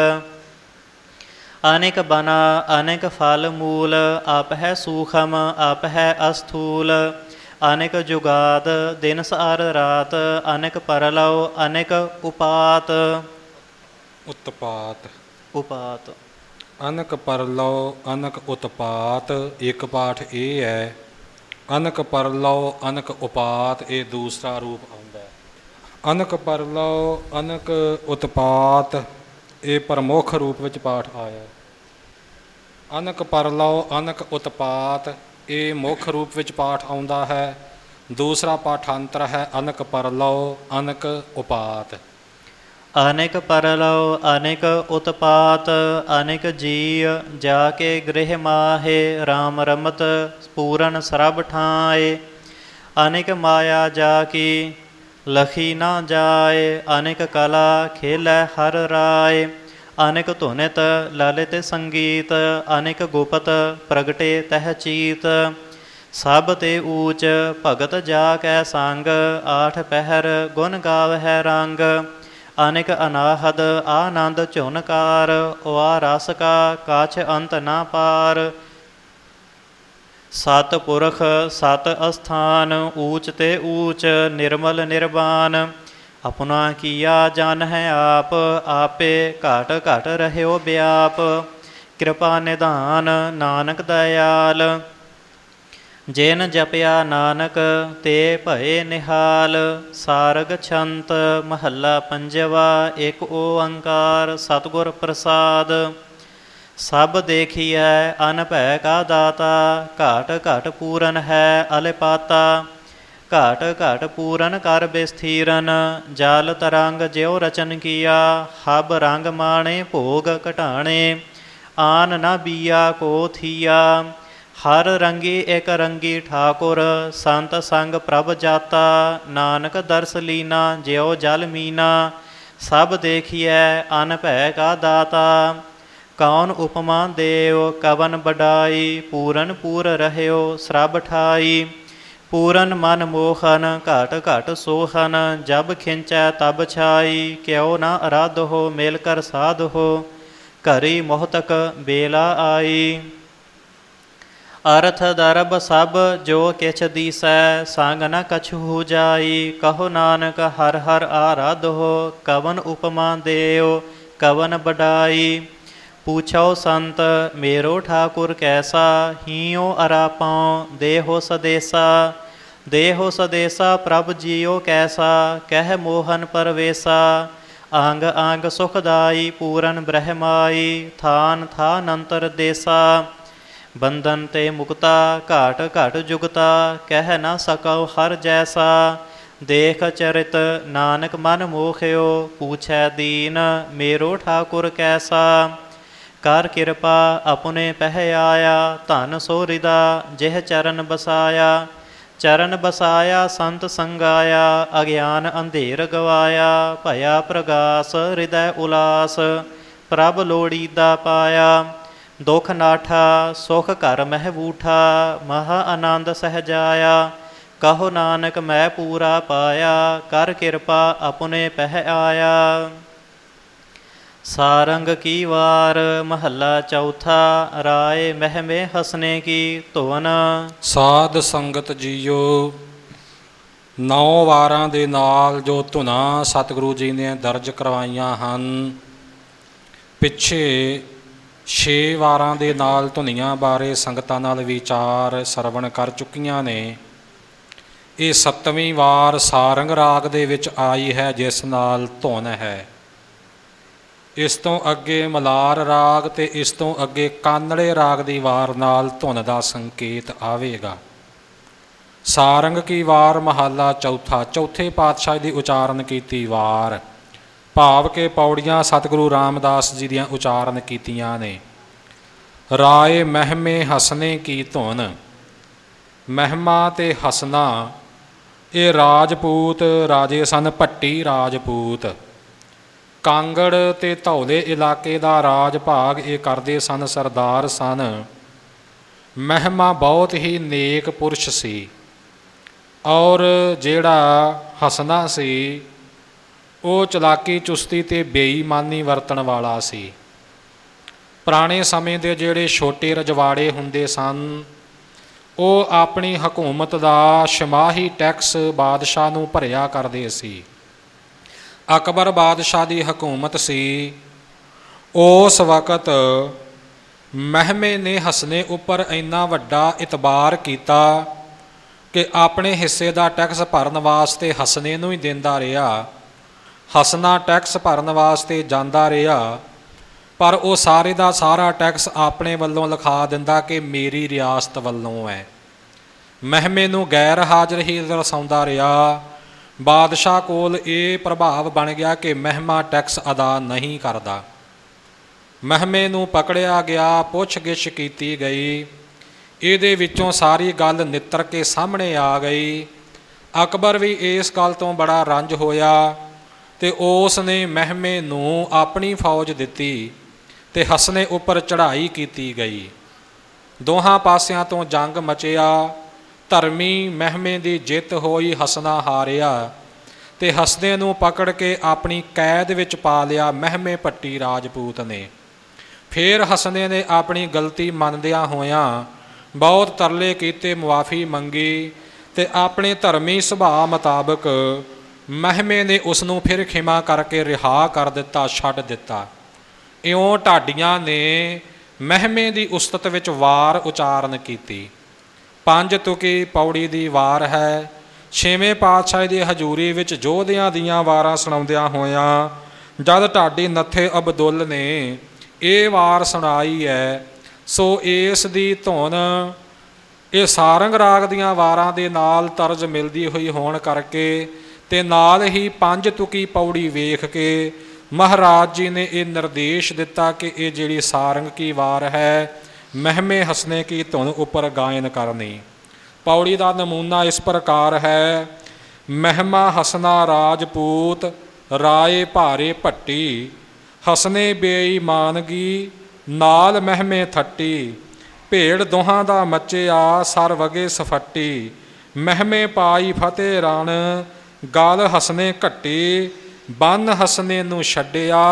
ਅਨੇਕ ਬਨਾ ਅਨੇਕ ਫਲ ਮੂਲ ਆਪ ਹੈ ਸੂਖਮ ਆਪ ਹੈ ਅਸਥੂਲ। ਅਨੇਕ ਜੁਗਾਦ ਦਿਨ ਸਾਰ ਰਾਤ ਅਨੇਕ ਪਰਲਉ ਅਨੇਕ ਉਪਾਤ। ਉਤਪਾਤ ਉਪਾਤ ਅਨਕ ਪਰਲਉ ਅਨਕ ਉਤਪਾਤ। ਇੱਕ ਪਾਠ ਇਹ ਹੈ ਅਨਕ ਪਰਲਉ ਅਨਕ ਉਪਾਤ, ਇਹ ਦੂਸਰਾ ਰੂਪ ਆਉਂਦਾ ਹੈ। ਅਨਕ ਪਰਲਉ ਅਨਕ ਉਤਪਾਤ ਇਹ ਪ੍ਰਮੁੱਖ ਰੂਪ ਵਿੱਚ ਪਾਠ ਆਇਆ। ਅਨਕ ਪਰਲਉ ਅਨਕ ਉਤਪਾਤ ਇਹ ਮੁੱਖ ਰੂਪ ਵਿੱਚ ਪਾਠ ਆਉਂਦਾ ਹੈ। ਦੂਸਰਾ ਪਾਠਾਂਤਰ ਹੈ ਅਨਕ ਪਰਲਉ ਅਨਕ ਉਪਾਤ। ਅਨੇਕ ਪਰਲਉ ਅਨੇਕ ਉਤਪਾਤ ਅਨੇਕ ਜੀ ਜਾ ਕੇ ਗ੍ਰਹਿ ਮਾਹੇ ਰਾਮ ਰਮਤ ਪੂਰਨ ਸਰਬ ਠਾਏ। ਅਨੇਕ ਮਾਇਆ ਜਾ ਕੀ ਲਖੀ ਨਾ ਜਾਏ ਅਨੇਕ ਕਲਾ ਖੇਲੈ ਹਰ ਰਾਏ। ਅਨੇਕ ਧੁਨਿਤ ਲਲਿਤ ਸੰਗੀਤ ਅਨੇਕ ਗੁਪਤ ਪ੍ਰਗਟੇ ਤਹਿ ਚੀਤ। ਸਭ ਤੇ ਊਚ ਭਗਤ ਜਾ ਕੈ ਸੰਗ ਆਠ ਪਹਿਰ ਗੁਣ ਗਾਵਹਿ ਰੰਗ। ਅਨੇਕ ਅਨਾਹਦ ਆਨੰਦ ਝੁਨਕਾਰ ਵਾ ਰਸ ਕਾ ਕਾਛ ਅੰਤ ਨਾ ਪਾਰ। ਸਤ ਪੁਰਖ ਸਤ ਅਸਥਾਨ ਊਚ ਤੇ ਊਚ ਨਿਰਮਲ ਨਿਰਵਾਨ। ਆਪਣਾ ਕੀਆ ਜਨ ਹੈ ਆਪ ਆਪੇ ਘਟ ਘਟ ਰਹਿਓ ਵਿਆਪ। ਕਿਰਪਾ ਨਿਧਾਨ ਨਾਨਕ ਦਇਆਲ ਜਿਨ ਜਪਿਆ ਨਾਨਕ ਤੇ ਭਏ ਨਿਹਾਲ। ਸਾਰਗ ਛੰਤ ਮਹੱਲਾ ਪੰਜਵਾ। ਇੱਕ ਓੰਕਾਰ ਸਤਿਗੁਰ ਪ੍ਰਸਾਦ। ਸਭ ਦੇਖੀਐ ਅਨਭੈ ਕਾ ਦਾਤਾ ਘਾਟ ਘਾਟ ਪੂਰਨ ਹੈ ਅਲਿਪਾਤਾ। ਘਾਟ ਘਾਟ ਪੂਰਨ ਕਰ ਬਿਸਥੀਰਨ ਜਲ ਤਰੰਗ ਜਿਉ ਰਚਨ ਕੀਆ। ਹਬ ਰੰਗ ਮਾਣੇ ਭੋਗ ਘਟਾਣੇ ਆਨ ਨਾ ਬੀਆ ਕੋ ਥੀਆ। ਹਰ ਰੰਗੀ ਇਕ ਰੰਗੀ ਠਾਕੁਰ ਸੰਤ ਸੰਗ ਪ੍ਰਭ ਜਾਤਾ। ਨਾਨਕ ਦਰਸ ਲੀਨਾ ਜਿਉ ਜਲ ਮੀਨਾ ਸਭ ਦੇਖੀਐ ਅਨਭੈ ਕਾ ਦਾਤਾ। ਕੌਣ ਉਪਮਾ ਦੇਵ ਕਵਨ ਬਡਾਈ ਪੂਰਨ ਪੂਰ ਰਹਿਓ ਸਰਬ ਠਾਈ। ਪੂਰਨ ਮਨ ਮੋਹਨ ਘਟ ਘਟ ਸੋਹਨ ਜਬ ਖਿੰਚੈ ਤਬ ਛਾਈ। ਕਿਉ ਨਾ ਅਰਾਧੋ ਮੇਲ ਕਰ ਸਾਧੋ ਘਰੀ ਮੋਹਤਕ ਬੇਲਾ ਆਈ। ਅਰਥ ਦਰਬ ਸਭ ਜੋ ਕਿਛ ਦੀਸੈ ਸੰਗ ਨ ਕਛੂ ਜਾਈ। ਕਹੋ ਨਾਨਕ ਹਰ ਹਰ ਆਰਾਧੋ ਕਵਨ ਉਪਮਾ ਦੇਵ ਕਵਨ ਬਡਾਈ। पूछो संत मेरो ठाकुर कैसा हियो अरापाओ देहो सदेसा। देहो सदेसा प्रभ जियो कैसा कह मोहन परवेसा। आंग आंग सुखदाई पूरन ब्रह्माई थान थानंतर देसा। बंधन ते मुक्ता घाट घाट जुगता कह न सको हर जैसा। ਦੇਖ ਚਰਿਤ ਨਾਨਕ ਮਨ ਮੋਹਿਓ, ਪੂਛੈ ਦੀਨ ਮੇਰੋ ਠਾਕੁਰ ਕੈਸਾ। ਕਰ ਕਿਰਪਾ ਆਪਣੇ ਪਹਿ ਆਇਆ, ਧਨ ਸੋ ਰਿਦਾ ਜਿਹ ਚਰਨ ਬਸਾਇਆ। ਚਰਨ ਬਸਾਇਆ ਸੰਤ ਸੰਗਾਇਆ, ਅਗਿਆਨ ਅੰਧੇਰ ਗਵਾਇਆ। ਭਇਆ ਪ੍ਰਗਾਸ ਹਿਰਦੈ ਉਲਾਸ, ਪ੍ਰਭ ਲੋੜੀਦਾ ਪਾਇਆ। ਦੁਖ ਨਾਠਾ ਸੁਖ ਘਰ ਮਹਿ ਬੂਠਾ, ਮਹਾ ਆਨੰਦ ਸਹਿਜਾਇਆ। ਕਹੋ ਨਾਨਕ ਮੈਂ ਪੂਰਾ ਪਾਇਆ, ਕਰ ਕਿਰਪਾ ਆਪਣੇ ਪਹਿ ਆਇਆ। ਸਾਰੰਗ ਕੀ ਵਾਰ ਮਹੱਲਾ ਚੌਥਾ, ਰਾਏ ਮਹਿਮੇ ਹਸਨੇ ਕੀ ਧੁਨ। ਸਾਧ ਸੰਗਤ ਜੀਓ, 9 ਵਾਰਾਂ ਦੇ ਨਾਲ ਜੋ ਧੁਨਾਂ ਸਤਿਗੁਰੂ ਜੀ ਨੇ ਦਰਜ ਕਰਵਾਈਆਂ ਹਨ, ਪਿੱਛੇ 6 ਵਾਰਾਂ ਦੇ ਨਾਲ ਧੁਨੀਆਂ ਬਾਰੇ ਸੰਗਤਾਂ ਨਾਲ ਵਿਚਾਰ ਸਰਵਣ ਕਰ ਚੁੱਕੀਆਂ ਨੇ। ਇਹ 7ਵੀਂ ਵਾਰ ਸਾਰੰਗ ਰਾਗ ਦੇ ਵਿੱਚ ਆਈ ਹੈ, ਜਿਸ ਨਾਲ ਧੁਨ ਹੈ। ਇਸ ਤੋਂ ਅੱਗੇ ਮਲਾਰ ਰਾਗ ਤੇ ਇਸ ਤੋਂ ਅੱਗੇ ਕਾਨੜੇ ਰਾਗ ਦੀ ਵਾਰ ਨਾਲ ਧੁਨ ਦਾ ਸੰਕੇਤ ਆਵੇਗਾ। ਸਾਰੰਗ ਕੀ ਵਾਰ ਮਹੱਲਾ ਚੌਥਾ, ਚੌਥੇ ਪਾਤਸ਼ਾਹ ਦੀ ਉਚਾਰਨ ਕੀਤੀ ਵਾਰ, ਭਾਵ ਕਿ ਪੌੜੀਆਂ ਸਤਿਗੁਰੂ ਰਾਮਦਾਸ ਜੀ ਦੀਆਂ ਉਚਾਰਨ ਕੀਤੀਆਂ ਨੇ। ਰਾਏ ਮਹਿਮੇ ਹਸਨੇ ਕੀ ਧੁਨ। ਮਹਿਮਾ ਤੇ ਹਸਨਾ ਇਹ ਰਾਜਪੂਤ ਰਾਜੇ ਸਨ, ਭੱਟੀ ਰਾਜਪੂਤ। ਕਾਂਗੜ ਤੇ ਧੌਲੇ ਇਲਾਕੇ ਦਾ ਰਾਜ ਭਾਗ ਇਹ ਕਰਦੇ ਸਨ, ਸਰਦਾਰ ਸਨ। ਮਹਿਮਾ ਬਹੁਤ ਹੀ ਨੇਕ ਪੁਰਸ਼ ਸੀ, ਔਰ ਜਿਹੜਾ ਹਸਨਾ ਸੀ ਉਹ ਚਲਾਕੀ ਚੁਸਤੀ ਤੇ ਬੇਈਮਾਨੀ ਵਰਤਣ ਵਾਲਾ ਸੀ। ਪੁਰਾਣੇ ਸਮੇਂ ਦੇ ਜਿਹੜੇ ਛੋਟੇ ਰਜਵਾੜੇ ਹੁੰਦੇ ਸਨ, ਉਹ ਆਪਣੀ ਹਕੂਮਤ ਦਾ ਛਮਾਹੀ ਟੈਕਸ ਬਾਦਸ਼ਾਹ ਨੂੰ ਭਰਿਆ ਕਰਦੇ ਸੀ। ਅਕਬਰ ਬਾਦਸ਼ਾਹ ਦੀ ਹਕੂਮਤ ਸੀ। ਉਸ ਵਕਤ ਮਹਿਮੇ ਨੇ ਹਸਨੇ ਉੱਪਰ ਇੰਨਾ ਵੱਡਾ ਇਤਬਾਰ ਕੀਤਾ ਕਿ ਆਪਣੇ ਹਿੱਸੇ ਦਾ ਟੈਕਸ ਭਰਨ ਵਾਸਤੇ ਹਸਨੇ ਨੂੰ ਹੀ ਦਿੰਦਾ ਰਿਹਾ। ਹਸਨਾ ਟੈਕਸ ਭਰਨ ਵਾਸਤੇ ਜਾਂਦਾ ਰਿਹਾ, ਪਰ ਉਹ ਸਾਰੇ ਦਾ ਸਾਰਾ ਟੈਕਸ ਆਪਣੇ ਵੱਲੋਂ ਲਿਖਾ ਦਿੰਦਾ ਕਿ ਮੇਰੀ ਰਿਆਸਤ ਵੱਲੋਂ ਹੈ। ਮਹਿਮੇ ਨੂੰ ਗੈਰ ਹਾਜ਼ਰ ਹੀ ਦਰਸਾਉਂਦਾ ਰਿਹਾ। ਬਾਦਸ਼ਾਹ ਕੋਲ ਇਹ ਪ੍ਰਭਾਵ ਬਣ ਗਿਆ ਕਿ ਮਹਿਮਾ ਟੈਕਸ ਅਦਾ ਨਹੀਂ ਕਰਦਾ। ਮਹਿਮੇ ਨੂੰ ਪਕੜਿਆ ਗਿਆ, ਪੁੱਛ-ਗਿੱਛ ਕੀਤੀ ਗਈ। ਇਹਦੇ ਵਿੱਚੋਂ ਸਾਰੀ ਗੱਲ ਨਿੱਤਰ ਕੇ ਸਾਹਮਣੇ ਆ ਗਈ। ਅਕਬਰ ਵੀ ਇਸ ਗੱਲ ਤੋਂ ਬੜਾ ਰੰਜ ਹੋਇਆ ਤੇ ਉਸ ਨੇ ਮਹਿਮੇ ਨੂੰ ਆਪਣੀ ਫੌਜ ਦਿੱਤੀ ਤੇ ਹਸਨੇ ਉੱਪਰ ਚੜ੍ਹਾਈ ਕੀਤੀ ਗਈ। ਦੋਹਾਂ ਪਾਸਿਆਂ ਤੋਂ ਜੰਗ ਮਚਿਆ। ਧਰਮੀ ਮਹਿਮੇ ਦੀ ਜਿੱਤ ਹੋਈ, ਹਸਨਾ ਹਾਰਿਆ ਤੇ ਹਸਨੇ ਨੂੰ ਪਕੜ ਕੇ ਆਪਣੀ ਕੈਦ ਵਿੱਚ ਪਾ ਲਿਆ ਮਹਿਮੇ ਭੱਟੀ ਰਾਜਪੂਤ ਨੇ। ਫਿਰ ਹਸਨੇ ਨੇ ਆਪਣੀ ਗਲਤੀ ਮੰਨਦਿਆਂ ਹੋਇਆਂ ਬਹੁਤ ਤਰਲੇ ਕੀਤੇ, ਮੁਆਫੀ ਮੰਗੀ ਤੇ ਆਪਣੇ ਧਰਮੀ ਸੁਭਾਅ ਮੁਤਾਬਕ ਮਹਿਮੇ ਨੇ ਉਸ ਨੂੰ ਫਿਰ ਖਿਮਾ ਕਰਕੇ ਰਿਹਾ ਕਰ ਦਿੱਤਾ, ਛੱਡ ਦਿੱਤਾ। ਇਉਂ ਢਾਡੀਆਂ ਨੇ ਮਹਿਮੇ ਦੀ ਉਸਤਤ ਵਿੱਚ ਵਾਰ ਉਚਾਰਨ ਕੀਤੀ। 5 ਤੁਕੀ ਪੌੜੀ ਦੀ ਵਾਰ ਹੈ। 6ਵੇਂ ਪਾਤਸ਼ਾਹ ਦੀ ਹਜ਼ੂਰੀ ਵਿੱਚ ਯੋਧਿਆਂ ਦੀਆਂ ਵਾਰਾਂ ਸੁਣਾਉਂਦਿਆਂ ਹੋਇਆਂ ਜਦ ਢਾਡੀ ਨੱਥੇ ਅਬਦੁੱਲ ਨੇ ਇਹ ਵਾਰ ਸੁਣਾਈ ਹੈ, ਸੋ ਇਸ ਦੀ ਧੁਨ ਇਹ ਸਾਰੰਗ ਰਾਗ ਦੀਆਂ ਵਾਰਾਂ ਦੇ ਨਾਲ ਤਰਜ਼ ਮਿਲਦੀ ਹੋਈ ਹੋਣ ਕਰਕੇ ਤੇ ਨਾਲ ਹੀ 5 ਤੁਕੀ ਪੌੜੀ ਵੇਖ ਕੇ ਮਹਾਰਾਜ ਜੀ ਨੇ ਇਹ ਨਿਰਦੇਸ਼ ਦਿੱਤਾ ਕਿ ਇਹ ਜਿਹੜੀ ਸਾਰੰਗ ਕੀ ਵਾਰ ਹੈ, ਮਹਿਮੇ ਹਸਨੇ ਕੀ ਧੁਨ ਉੱਪਰ ਗਾਇਨ ਕਰਨੀ। ਪੌੜੀ ਦਾ ਨਮੂਨਾ ਇਸ ਪ੍ਰਕਾਰ ਹੈ। ਮਹਿਮਾ ਹਸਨਾ ਰਾਜਪੂਤ, ਰਾਏ ਭਾਰੇ ਭੱਟੀ। ਹਸਨੇ ਬੇਈਮਾਨਗੀ, ਨਾਲ ਮਹਿਮੇ ਥੱਟੀ। ਭੇੜ ਦੋਹਾਂ ਦਾ ਮੱਚਿਆ, ਸਰ ਵਗੇ ਸਫੱਟੀ। ਮਹਿਮੇ ਪਾਈ ਫਤਿਹ ਰਣ, ਗਲ ਹਸਨੇ ਘੱਟੀ। ਬੰਨ ਹਸਨੇ ਨੂੰ ਛੱਡਿਆ,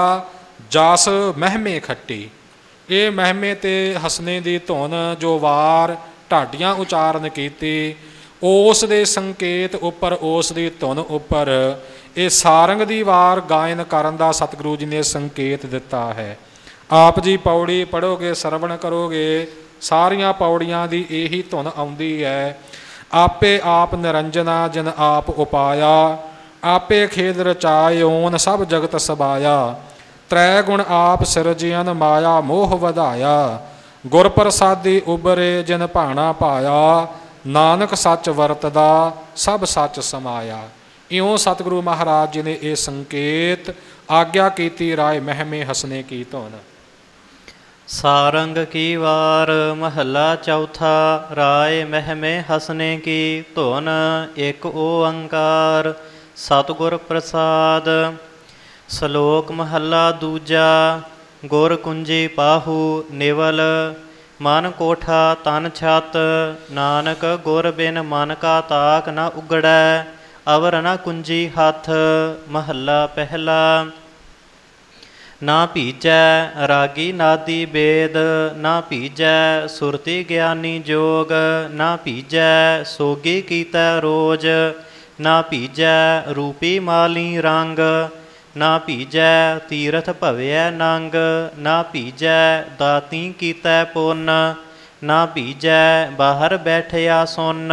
ਜਸ ਮਹਿਮੇ ਖੱਟੀ। ਇਹ ਮਹਿਮੇ ਤੇ ਹਸਨੇ ਦੀ ਧੁਨ ਜੋ ਵਾਰ ਢਾਡੀਆਂ ਉਚਾਰਨ ਕੀਤੀ, ਉਸ ਦੇ ਸੰਕੇਤ ਉੱਪਰ, ਉਸ ਦੀ ਧੁਨ ਉੱਪਰ ਇਹ ਸਾਰੰਗ ਦੀ ਵਾਰ ਗਾਇਨ ਕਰਨ ਦਾ ਸਤਿਗੁਰੂ ਜੀ ਨੇ ਸੰਕੇਤ ਦਿੱਤਾ ਹੈ। ਆਪ ਜੀ ਪੌੜੀ ਪੜ੍ਹੋਗੇ, ਸਰਵਣ ਕਰੋਗੇ, ਸਾਰੀਆਂ ਪੌੜੀਆਂ ਦੀ ਇਹੀ ਧੁਨ ਆਉਂਦੀ ਹੈ। ਆਪੇ ਆਪ ਨਿਰੰਜਨਾ ਜਿਨ ਆਪ ਉਪਾਇਆ, ਆਪੇ ਖੇਦ ਰਚਾਇਓਨ ਸਭ ਜਗਤ ਸਬਾਇਆ। ਤ੍ਰੈ ਗੁਣ ਆਪ ਸਿਰਜਿਅਨ ਮਾਇਆ ਮੋਹ ਵਧਾਇਆ, ਗੁਰ ਪ੍ਰਸਾਦੀ ਉਬਰੇ ਜਿਨ ਭਾਣਾ ਪਾਇਆ। ਨਾਨਕ ਸੱਚ ਵਰਤਦਾ ਸਭ ਸੱਚ ਸਮਾਇਆ। ਇਉਂ ਸਤਿਗੁਰੂ ਮਹਾਰਾਜ ਜੀ ਨੇ ਇਹ ਸੰਕੇਤ ਆਗਿਆ ਕੀਤੀ ਰਾਏ ਮਹਿਮੇ ਹਸਨੇ ਕੀ ਧੁਨ। ਸਾਰੰਗ ਕੀ ਵਾਰ ਮਹੱਲਾ ਚੌਥਾ। ਰਾਏ ਮਹਿਮੇ ਹਸਨੇ ਕੀ ਧੁਨ। ਇੱਕ ਓੰਕਾਰ ਸਤਿਗੁਰ ਪ੍ਰਸਾਦ। ਸ਼ਲੋਕ ਮਹੱਲਾ ਦੂਜਾ। ਗੁਰ ਕੁੰਜੀ ਪਾਹੂ ਨਿਵਲ ਮਨ ਕੋਠਾ ਤਨ ਛਤ। ਨਾਨਕ ਗੁਰ ਬਿਨ ਮਨ ਕਾ ਤਾਕ ਨ ਉਗੜੈ ਅਵਰ ਨ ਕੁੰਜੀ ਹੱਥ। ਮਹੱਲਾ ਪਹਿਲਾ। ਨਾ ਭੀਜੈ ਰਾਗੀ ਨਾਦੀ ਬੇਦ। ਨਾ ਭੀਜੈ ਸੁਰਤੀ ਗਿਆਨੀ ਜੋਗ। ਨਾ ਭੀਜੈ ਸੋਗੀ ਕੀਤੈ ਰੋਜ। ਨਾ ਭੀਜੈ ਰੂਪੀ ਮਾਲੀ ਰੰਗ। ਨਾ ਭੀਜੈ ਤੀਰਥ ਭਵਿਐ ਨੰਗ। ਨਾ ਭੀਜੈ ਦਾਤੀ ਕੀਤੈ ਪੁੰਨ। ਨਾ ਭੀਜੈ ਬਾਹਰ ਬੈਠਿਆ ਸੁਨ।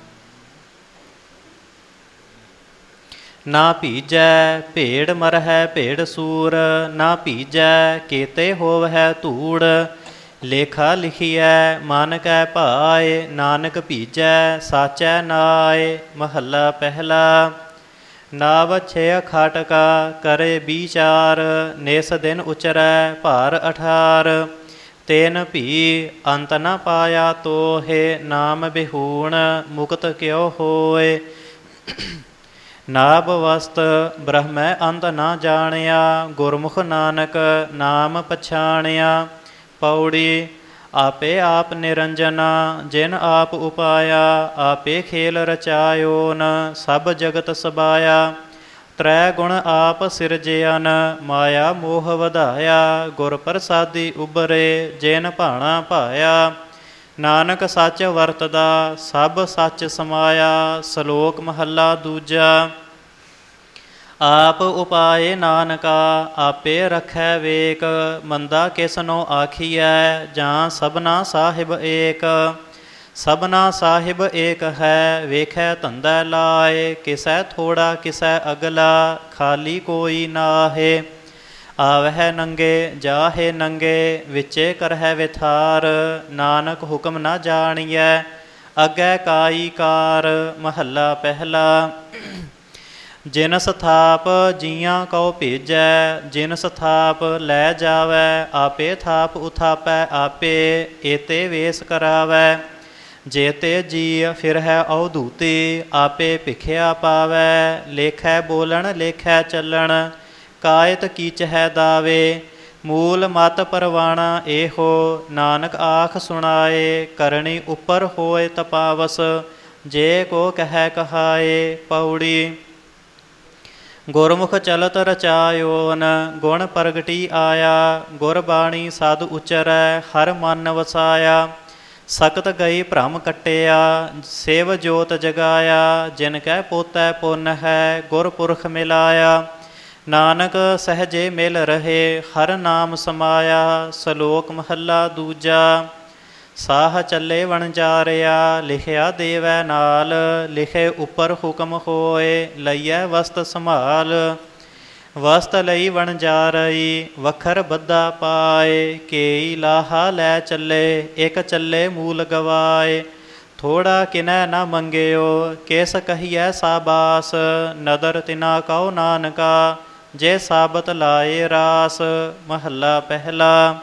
ਨਾ ਭੀਜੈ ਭੇੜ ਮਰਹਿ ਭੇੜ ਸੂਰ। ਨਾ ਭੀਜੈ ਕੇਤੇ ਹੋਵਹਿ ਧੂੜ। ਲੇਖਾ ਲਿਖੀਐ ਮਨ ਕੈ ਭਾਏ। ਨਾਨਕ ਭੀਜੈ ਸਾਚੈ ਨਾਏ। ਮਹੱਲਾ ਪਹਿਲਾ। ਨਾ ਵਛੇ ਖਾਟਕਾ ਕਰੇ ਵਿਚਾਰ। ਨਿਸ ਦਿਨ ਉਚਰੈ ਭਾਰ 18। ਤੈਨ ਭੀ ਅੰਤ ਨ ਪਾਇਆ ਤੋਹੇ। ਨਾਮ ਬਿਹੂਣ ਮੁਕਤ ਕਿਉ ਹੋਏ। ਨਾਭ ਵਸਤ ਬ੍ਰਹਮੈ ਅੰਤ ਨਾ ਜਾਣਿਆ। ਗੁਰਮੁਖ ਨਾਨਕ ਨਾਮ ਪਛਾਣਿਆ। ਪੌੜੀ। ਆਪੇ ਆਪ ਨਿਰੰਜਨਾ ਜਿਨ ਆਪ ਉਪਾਇਆ। ਆਪੇ ਖੇਲ ਰਚਾਇਓਨ ਸਭ ਜਗਤ ਸਬਾਇਆ। ਤ੍ਰੈ ਗੁਣ ਆਪ ਸਿਰਜਿਆਨ ਮਾਇਆ ਮੋਹ ਵਧਾਇਆ। ਗੁਰ ਪ੍ਰਸਾਦੀ ਉਬਰੇ ਜਿਨ ਭਾਣਾ ਭਾਇਆ। ਨਾਨਕ ਸੱਚ ਵਰਤਦਾ ਸਭ ਸੱਚ ਸਮਾਇਆ। ਸ਼ਲੋਕ ਮਹੱਲਾ ਦੂਜਾ। ਆਪ ਉਪਾਏ ਨਾਨਕਾ ਆਪੇ ਰਖੈ ਵੇਕ। ਮੰਦਾ ਕਿਸਨੋ ਆਖੀਐ ਜਾਂ ਸਭਨਾ ਸਾਹਿਬ ਏਕ। ਸਭਨਾ ਸਾਹਿਬ ਏਕ ਹੈ ਵੇਖੈ ਧੰਦਾ ਲਾਏ। ਕਿਸੈ ਥੋੜਾ ਕਿਸੈ ਅਗਲਾ ਖਾਲੀ ਕੋਈ ਨਾਹੇ। ਆਵਹਿ ਨੰਗੇ ਜਾਹੇ ਨੰਗੇ ਵਿੱਚੇ ਕਰਹਿ ਵਿਥਾਰ। ਨਾਨਕ ਹੁਕਮ ਨਾ ਜਾਣੀਐ ਅੱਗੇ ਕਾਈ ਕਾਰ। ਮਹੱਲਾ ਪਹਿਲਾ। ਜਿਨ ਸਥਾਪ ਜੀਆਂ ਕਉ ਭੇਜੈ। ਜਿਨ ਸਥਾਪ ਲੈ ਜਾਵੈ ਆਪੇ ਥਾਪ ਉਥਾਪੈ ਆਪੇ। ਏਤੇ ਵੇਸ ਕਰਾਵੈ ਜੇਤੇ ਜੀ ਫਿਰਹਿ ਅਵਧੂਤੀ। ਆਪੇ ਭਿਖਿਆ ਪਾਵੈ ਲੇਖੈ ਬੋਲਣ ਲੇਖੈ ਚੱਲਣ। ਕਾਇਤ ਕੀਚਹਿ ਦਾਵੇ ਮੂਲ ਮਤ ਪਰਵਾਣਾ ਇਹੋ। ਨਾਨਕ ਆਖ ਸੁਣਾਏ ਕਰਨੀ ਉੱਪਰ ਹੋਏ ਤਪਾਵਸ। ਜੇ ਕੋ ਕਹਿ ਕਹਾਏ। ਪੌੜੀ। ਗੁਰਮੁਖ ਚਲਤ ਰਚਾਇਓਨ ਗੁਣ ਪ੍ਰਗਟੀ ਆਇਆ। ਗੁਰਬਾਣੀ ਸਦ ਉਚਰੈ ਹਰ ਮਨ ਵਸਾਇਆ। ਸਕਤ ਗਈ ਭ੍ਰਮ ਕੱਟਿਆ ਸਿਵ ਜੋਤ ਜਗਾਇਆ। ਜਿਨ ਕੈ ਪੋਤੈ ਪੁੰਨ ਹੈ ਗੁਰਪੁਰਖ ਮਿਲਾਇਆ। ਨਾਨਕ ਸਹਜੇ ਮਿਲ ਰਹੇ ਹਰ ਨਾਮ ਸਮਾਇਆ। ਸ਼ਲੋਕ ਮਹੱਲਾ ਦੂਜਾ। ਸਾਹ ਚੱਲੇ ਵਣਜਾਰਿਆ ਲਿਖਿਆ ਦੇਵੈ ਨਾਲ। ਲਿਖੇ ਉੱਪਰ ਹੁਕਮ ਹੋਏ ਲਈਐ ਵਸਤ ਸੰਭਾਲ। ਵਸਤ ਲਈ ਵਣਜਾਰਈ ਵਖਰ ਬੱਧਾ ਪਾਏ। ਕੇਈ ਲਾਹਾ ਲੈ ਚੱਲੇ ਇੱਕ ਚੱਲੇ ਮੂਲ ਗਵਾਏ। ਥੋੜਾ ਕਿਨੈ ਨਾ ਮੰਗਿਓ ਕਿਸ ਕਹੀਐ ਸਾਬਾਸ। ਨਦਰ ਤਿਨਾ ਕਉ ਨਾਨਕਾ ਜੇ ਸਾਬਤ ਲਾਏ ਰਾਸ। ਮਹੱਲਾ ਪਹਿਲਾ।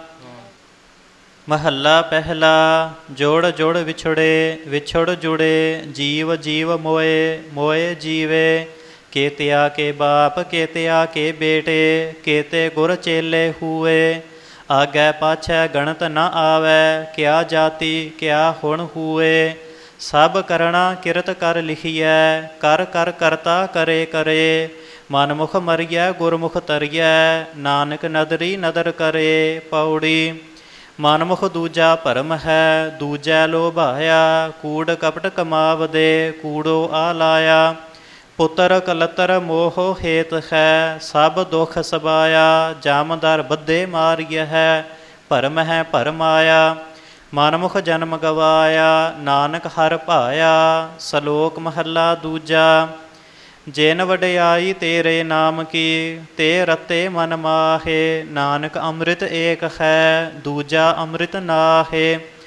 ਮਹੱਲਾ ਪਹਿਲਾ। ਜੋੜ ਜੋੜ ਵਿਛੜੇ ਵਿਛੜ ਜੁੜੇ। ਜੀਵ ਜੀਵ ਮੋਏ ਮੋਏ ਜੀਵੇ। ਕੇਤਿਆ ਕੇ ਬਾਪ ਕੇਤਿਆ ਕੇ ਬੇਟੇ। ਕੇਤੇ ਗੁਰ ਚੇਲੇ ਹੂਏ। ਆਗੈ ਪਾਛੈ ਗਣਤ ਨ ਆਵੈ। ਕਿਆ ਜਾਤੀ ਕਿਆ ਹੁਣ ਹੂਏ। ਸਭ ਕਰਣਾ ਕਿਰਤ ਕਰ ਲਿਖੀਐ। ਕਰ ਕਰ ਕਰਤਾ ਕਰੇ ਕਰੇ। ਮਨਮੁਖ ਮਰੀਐ ਗੁਰਮੁਖ ਤਰੀਐ। ਨਾਨਕ ਨਦਰੀ ਨਦਰ ਕਰੇ। ਪੌੜੀ। ਮਨਮੁਖ ਦੂਜਾ ਭਰਮ ਹੈ ਦੂਜੈ ਲੋਭਾਇਆ। ਕੂੜ ਕਪਟ ਕਮਾਵਦੇ ਕੂੜੋ ਆ ਲਾਇਆ। ਪੁੱਤਰ ਕਲਤਰ ਮੋਹ ਹੇਤ ਹੈ ਸਭ ਦੁਖ ਸਬਾਇਆ। ਜਾਮਦਰ ਬੱਧੇ ਮਾਰੀਐ ਹੈ ਭਰਮ ਹੈ ਭਰਮਾਇਆ। ਮਨਮੁਖ ਜਨਮ ਗਵਾਇਆ ਨਾਨਕ ਹਰ ਭਾਇਆ। ਸ਼ਲੋਕ ਮਹੱਲਾ ਦੂਜਾ। ਜਿਨ ਵਡਿਆਈ ਤੇਰੇ ਨਾਮ ਕੀ ਤੇ ਰਤੇ ਮਨ ਮਾਹੇ। ਨਾਨਕ ਅੰਮ੍ਰਿਤ ਏਕ ਹੈ ਦੂਜਾ ਅੰਮ੍ਰਿਤ ਨਾਹੇ।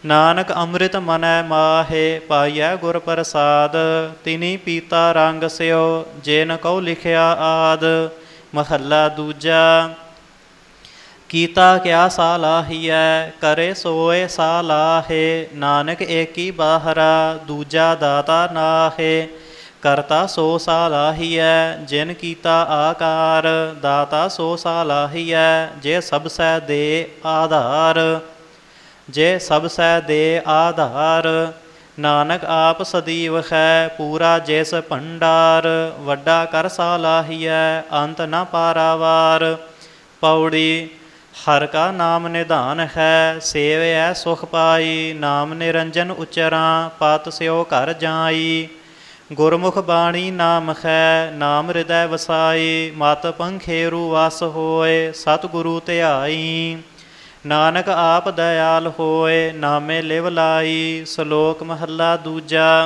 ਨਾਨਕ ਅੰਮ੍ਰਿਤ ਮਨੈ ਮਾਹੇ ਪਾਈਐ ਗੁਰ ਪ੍ਰਸਾਦ। ਤਿਨੀ ਪੀਤਾ ਰੰਗ ਸਿਓ ਜਿਨ ਕਉ ਲਿਖਿਆ ਆਦ। ਮਹੱਲਾ ਦੂਜਾ। ਕੀਤਾ ਕਿਆ ਸਾਲਾਹੀਐ ਕਰੇ ਸੋਏ ਸਾਲਾਹੇ। ਨਾਨਕ ਏਕੀ ਬਾਹਰਾ ਦੂਜਾ ਦਾਤਾ ਨਾਹੇ। ਕਰਤਾ ਸੋ ਸਾਲਾਹੀਐ ਜਿਨ ਕੀਤਾ ਆਕਾਰ। ਦਾਤਾ ਸੋ ਸਾਲਾਹੀਐ ਜੇ ਸਭ ਸੈ ਦੇ ਆਧਾਰ। ਜੇ ਸਭ ਸੈ ਦੇ ਆਧਾਰ। ਨਾਨਕ ਆਪ ਸਦੀਵ ਹੈ ਪੂਰਾ ਜਿਸ ਭੰਡਾਰ। ਵੱਡਾ ਕਰ ਸਾਲਾਹੀਐ ਅੰਤ ਨ ਪਾਰਾਵਾਰ। ਪੌੜੀ। ਹਰ ਕਾ ਨਾਮ ਨਿਧਾਨ ਹੈ ਸੇਵਿਐ ਸੁਖ ਪਾਈ। ਨਾਮ ਨਿਰੰਜਨ ਉਚਰਾਂ ਪਤ ਸਿਓ ਘਰ ਜਾਈ। ਗੁਰਮੁਖ ਬਾਣੀ ਨਾਮ ਹੈ ਨਾਮ ਹਿਰਦੈ ਵਸਾਈ। ਮਤ ਪੰਖੇਰੂ ਵਸ ਹੋਏ ਸਤਿਗੁਰੂ ਧਿਆਈ। ਨਾਨਕ ਆਪ ਦਇਆਲ ਹੋਏ ਨਾਮੇ ਲਿਵ ਲਾਈ। ਸ਼ਲੋਕ ਮਹੱਲਾ ਦੂਜਾ।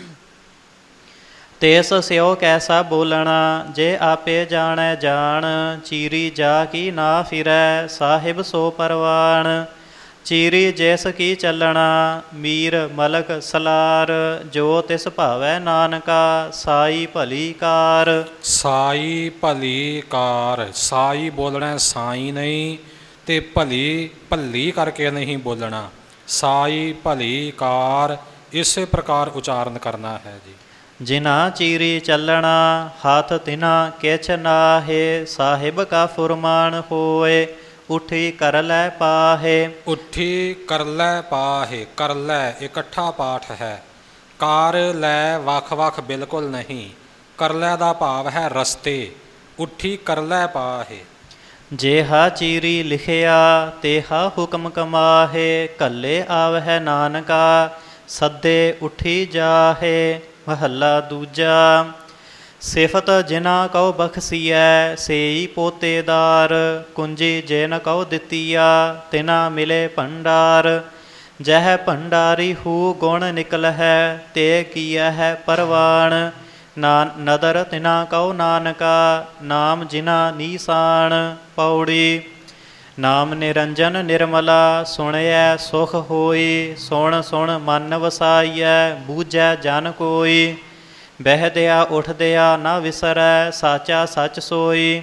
ਤਿਸ ਸਿਓ ਕੈਸਾ ਬੋਲਣਾ ਜੇ ਆਪੇ ਜਾਣੈ ਜਾਣ। ਚੀਰੀ ਜਾ ਕੀ ਨਾ ਫਿਰੈ ਸਾਹਿਬ ਸੋ ਪਰਵਾਣ। ਚੀਰੀ ਜਿਸ ਕੀ ਚੱਲਣਾ ਮੀਰ ਮਲਕ ਸਲਾਰ। ਜੋ ਤਿਸ ਭਾਵੈ ਨਾਨਕਾ ਸਾਈ ਭਲੀ ਕਾਰ। ਸਾਈ ਭਲੀ ਕਾਰ। ਸਾਈ ਬੋਲਣਾ ਸਾਈ ਨਹੀਂ ਤੇ ਭਲੀ ਭੱਲੀ ਕਰਕੇ ਨਹੀਂ ਬੋਲਣਾ। ਸਾਈ ਭਲੀ ਕਾਰ ਇਸੇ ਪ੍ਰਕਾਰ ਉਚਾਰਨ ਕਰਨਾ ਹੈ ਜੀ। ਜਿਨਾ ਚੀਰੀ ਚੱਲਣਾ ਹੱਥ ਤਿਨਾ ਕਿਛ ਨਾਹੇ। ਸਾਹਿਬ ਕਾ ਫੁਰਮਾਨ ਹੋਏ ਉਠੀ ਕਰ ਲੈ ਪਾਹੇ। ਉੱਠੀ ਕਰ ਲੈ ਪਾਹੇ। ਕਰ ਲੈ ਇਕੱਠਾ ਪਾਠ ਹੈ। ਕਾਰ ਲੈ ਵੱਖ ਵੱਖ ਬਿਲਕੁਲ ਨਹੀਂ। ਕਰ ਲੈ ਦਾ ਭਾਵ ਹੈ ਰਸਤੇ। ਉੱਠੀ ਕਰ ਲੈ ਪਾਹੇ। ਜੇਹਾ ਚੀਰੀ ਲਿਖਿਆ ਤੇਹਾ ਹੁਕਮ ਕਮਾਹੇ। ਕੱਲੇ ਆਵਹਿ ਨਾਨਕਾ ਸੱਦੇ ਉਠੀ ਜਾਹੇ। ਮਹੱਲਾ ਦੂਜਾ। ਸਿਫਤ ਜਿਨਾ ਕਉ ਬਖਸੀਐ ਸੇਈ ਪੋਤੇਦਾਰ। ਕੁੰਜੀ ਜਿਨ ਕਉ ਦਿੱਤੀਆ ਤਿਨਾ ਮਿਲੇ ਭੰਡਾਰ। ਜਹ ਭੰਡਾਰੀ ਹੂ ਗੁਣ ਨਿਕਲਹਿ ਤੇ ਕੀਆ ਹੈ ਪਰਵਾਣ। ਨਦਰ ਤਿਨਾ ਕਉ ਨਾਨਕਾ ਨਾਮ ਜਿਨਾ ਨੀਸਾਨ। ਪੌੜੀ। ਨਾਮ ਨਿਰੰਜਨ ਨਿਰਮਲਾ ਸੁਣਿਐ ਸੁਖ ਹੋਈ। ਸੁਣ ਸੁਣ ਮਨ ਵਸਾਈਐ ਬੂਝੈ ਜਨ ਕੋਈ। ਬਹਿਦਿਆ ਉਠਦਿਆ ਨਾ ਵਿਸਰੈ ਸਾਚਾ ਸੱਚ ਸੋਈ।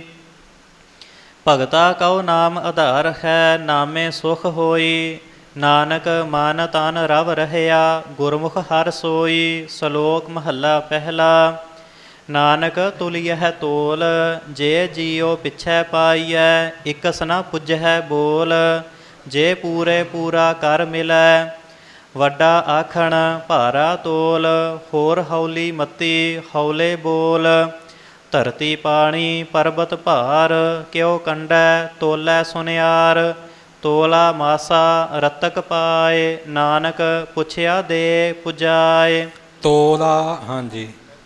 ਭਗਤਾ ਕਉ ਨਾਮ ਆਧਾਰ ਹੈ ਨਾਮੇ ਸੁਖ ਹੋਈ। ਨਾਨਕ ਮਨ ਤਨ ਰਵ ਰਹਿਆ ਗੁਰਮੁਖ ਹਰ ਸੋਈ। ਸ਼ਲੋਕ ਮਹੱਲਾ ਪਹਿਲਾ। ਨਾਨਕ ਤੁਲਿਐ ਤੋਲ ਜੇ ਜੀਉ ਪਿਛੈ ਪਾਈਐ। ਇਕਸ ਨ ਪੁੱਜਹਿ ਬੋਲ ਜੇ ਪੂਰੇ ਪੂਰਾ ਕਰ ਮਿਲੈ। ਵੱਡਾ ਆਖਣ ਭਾਰਾ ਤੋਲ ਹੋਰ ਹੌਲੀ ਮਤੀ ਹੌਲੇ ਬੋਲ। ਧਰਤੀ ਪਾਣੀ ਪਰਬਤ ਭਾਰ ਕਿਉ ਕੰਡੈ ਤੋਲੈ ਸੁਨਿਆਰ। ਤੋਲਾ ਮਾਸਾ ਰਤਕ ਪਾਏ ਨਾਨਕ ਪੁੱਛਿਆ ਦੇ ਪੁਜਾਏ। ਤੋਲਾ ਹਾਂਜੀ।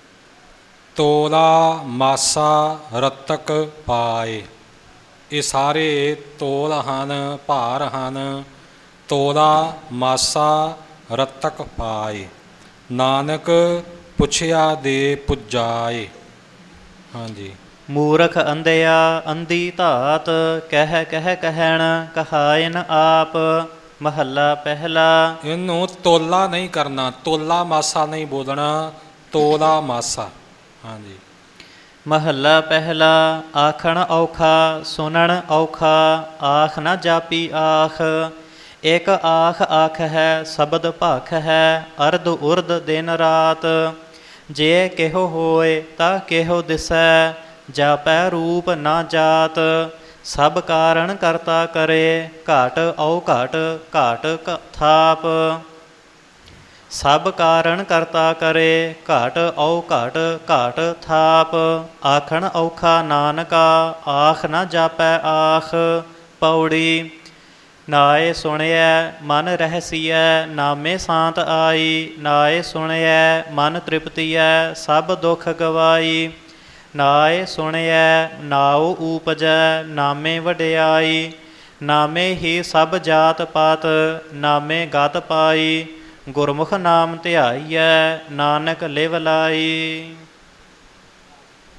ਤੋਲਾ ਮਾਸਾ ਰਤਕ ਪਾਏ ਇਹ ਸਾਰੇ ਤੋਲ ਹਨ ਭਾਰ ਹਨ। ਤੋਲਾ ਮਾਸਾ ਰਤਕ ਪਾਏ ਨਾਨਕ ਪੁੱਛਿਆ ਦੇ ਪੁਜਾਏ। ਹਾਂਜੀ। ਮੂਰਖ ਅੰਧਿਆ ਅੰਧੀ ਧਾਤ ਕਹਿ ਕਹਿ ਕਹਿਣ ਕਹਾਇਨ ਆਪ। ਮਹੱਲਾ ਪਹਿਲਾ। ਇਹਨੂੰ ਤੋਲਾ ਨਹੀਂ ਕਰਨਾ। ਤੋਲਾ ਮਾਸਾ ਨਹੀਂ ਬੋਲਣਾ। ਤੋਲਾ ਮਾਸਾ। ਹਾਂਜੀ। ਮਹੱਲਾ ਪਹਿਲਾ। ਆਖਣ ਔਖਾ ਸੁਣਨ ਔਖਾ ਆਖ ਨਾ ਜਾਪੀ ਆਖ। ਇਕ ਆਖ ਆਖ ਹੈ ਸ਼ਬਦ ਭਖ ਹੈ ਅਰਧ ਉਰਧ ਦਿਨ ਰਾਤ। ਜੇ ਕਿਹੋ ਹੋਏ ਤਾਂ ਕਿਹੋ ਦਿਸੈ ਜਾਪੈ ਰੂਪ ਨਾ ਜਾਤ। ਸਭ ਕਾਰਨ ਕਰਤਾ ਕਰੇ ਘਾਟ ਔ ਘਾਟ ਘਾਟ ਥਾਪ। ਸਭ ਕਾਰਨ ਕਰਤਾ ਕਰੇ ਘਾਟ ਔ ਘਾਟ ਘਾਟ ਥਾਪ। ਆਖਣ ਔਖਾ ਨਾਨਕਾ ਆਖ ਨਾ ਜਾਪੈ ਆਖ। ਪੌੜੀ। ਨਾਏ ਸੁਣਿਐ ਮਨ ਰਹਿਸੀਐ ਨਾਮੇ ਸ਼ਾਂਤ ਆਈ। ਨਾਏ ਸੁਣਿਐ ਮਨ ਤ੍ਰਿਪਤੀਐ ਸਭ ਦੁਖ ਗਵਾਈ। ਨਾਏ ਸੁਣਿਐ ਨਾਉ ਊਪਜੈ ਨਾਮੇ ਵਡਿਆਈ। ਨਾਮੇ ਹੀ ਸਭ ਜਾਤ ਪਾਤ ਨਾਮੇ ਗਤ ਪਾਈ। ਗੁਰਮੁਖ ਨਾਮ ਧਿਆਈਐ ਨਾਨਕ ਲਿਵ ਲਾਈ।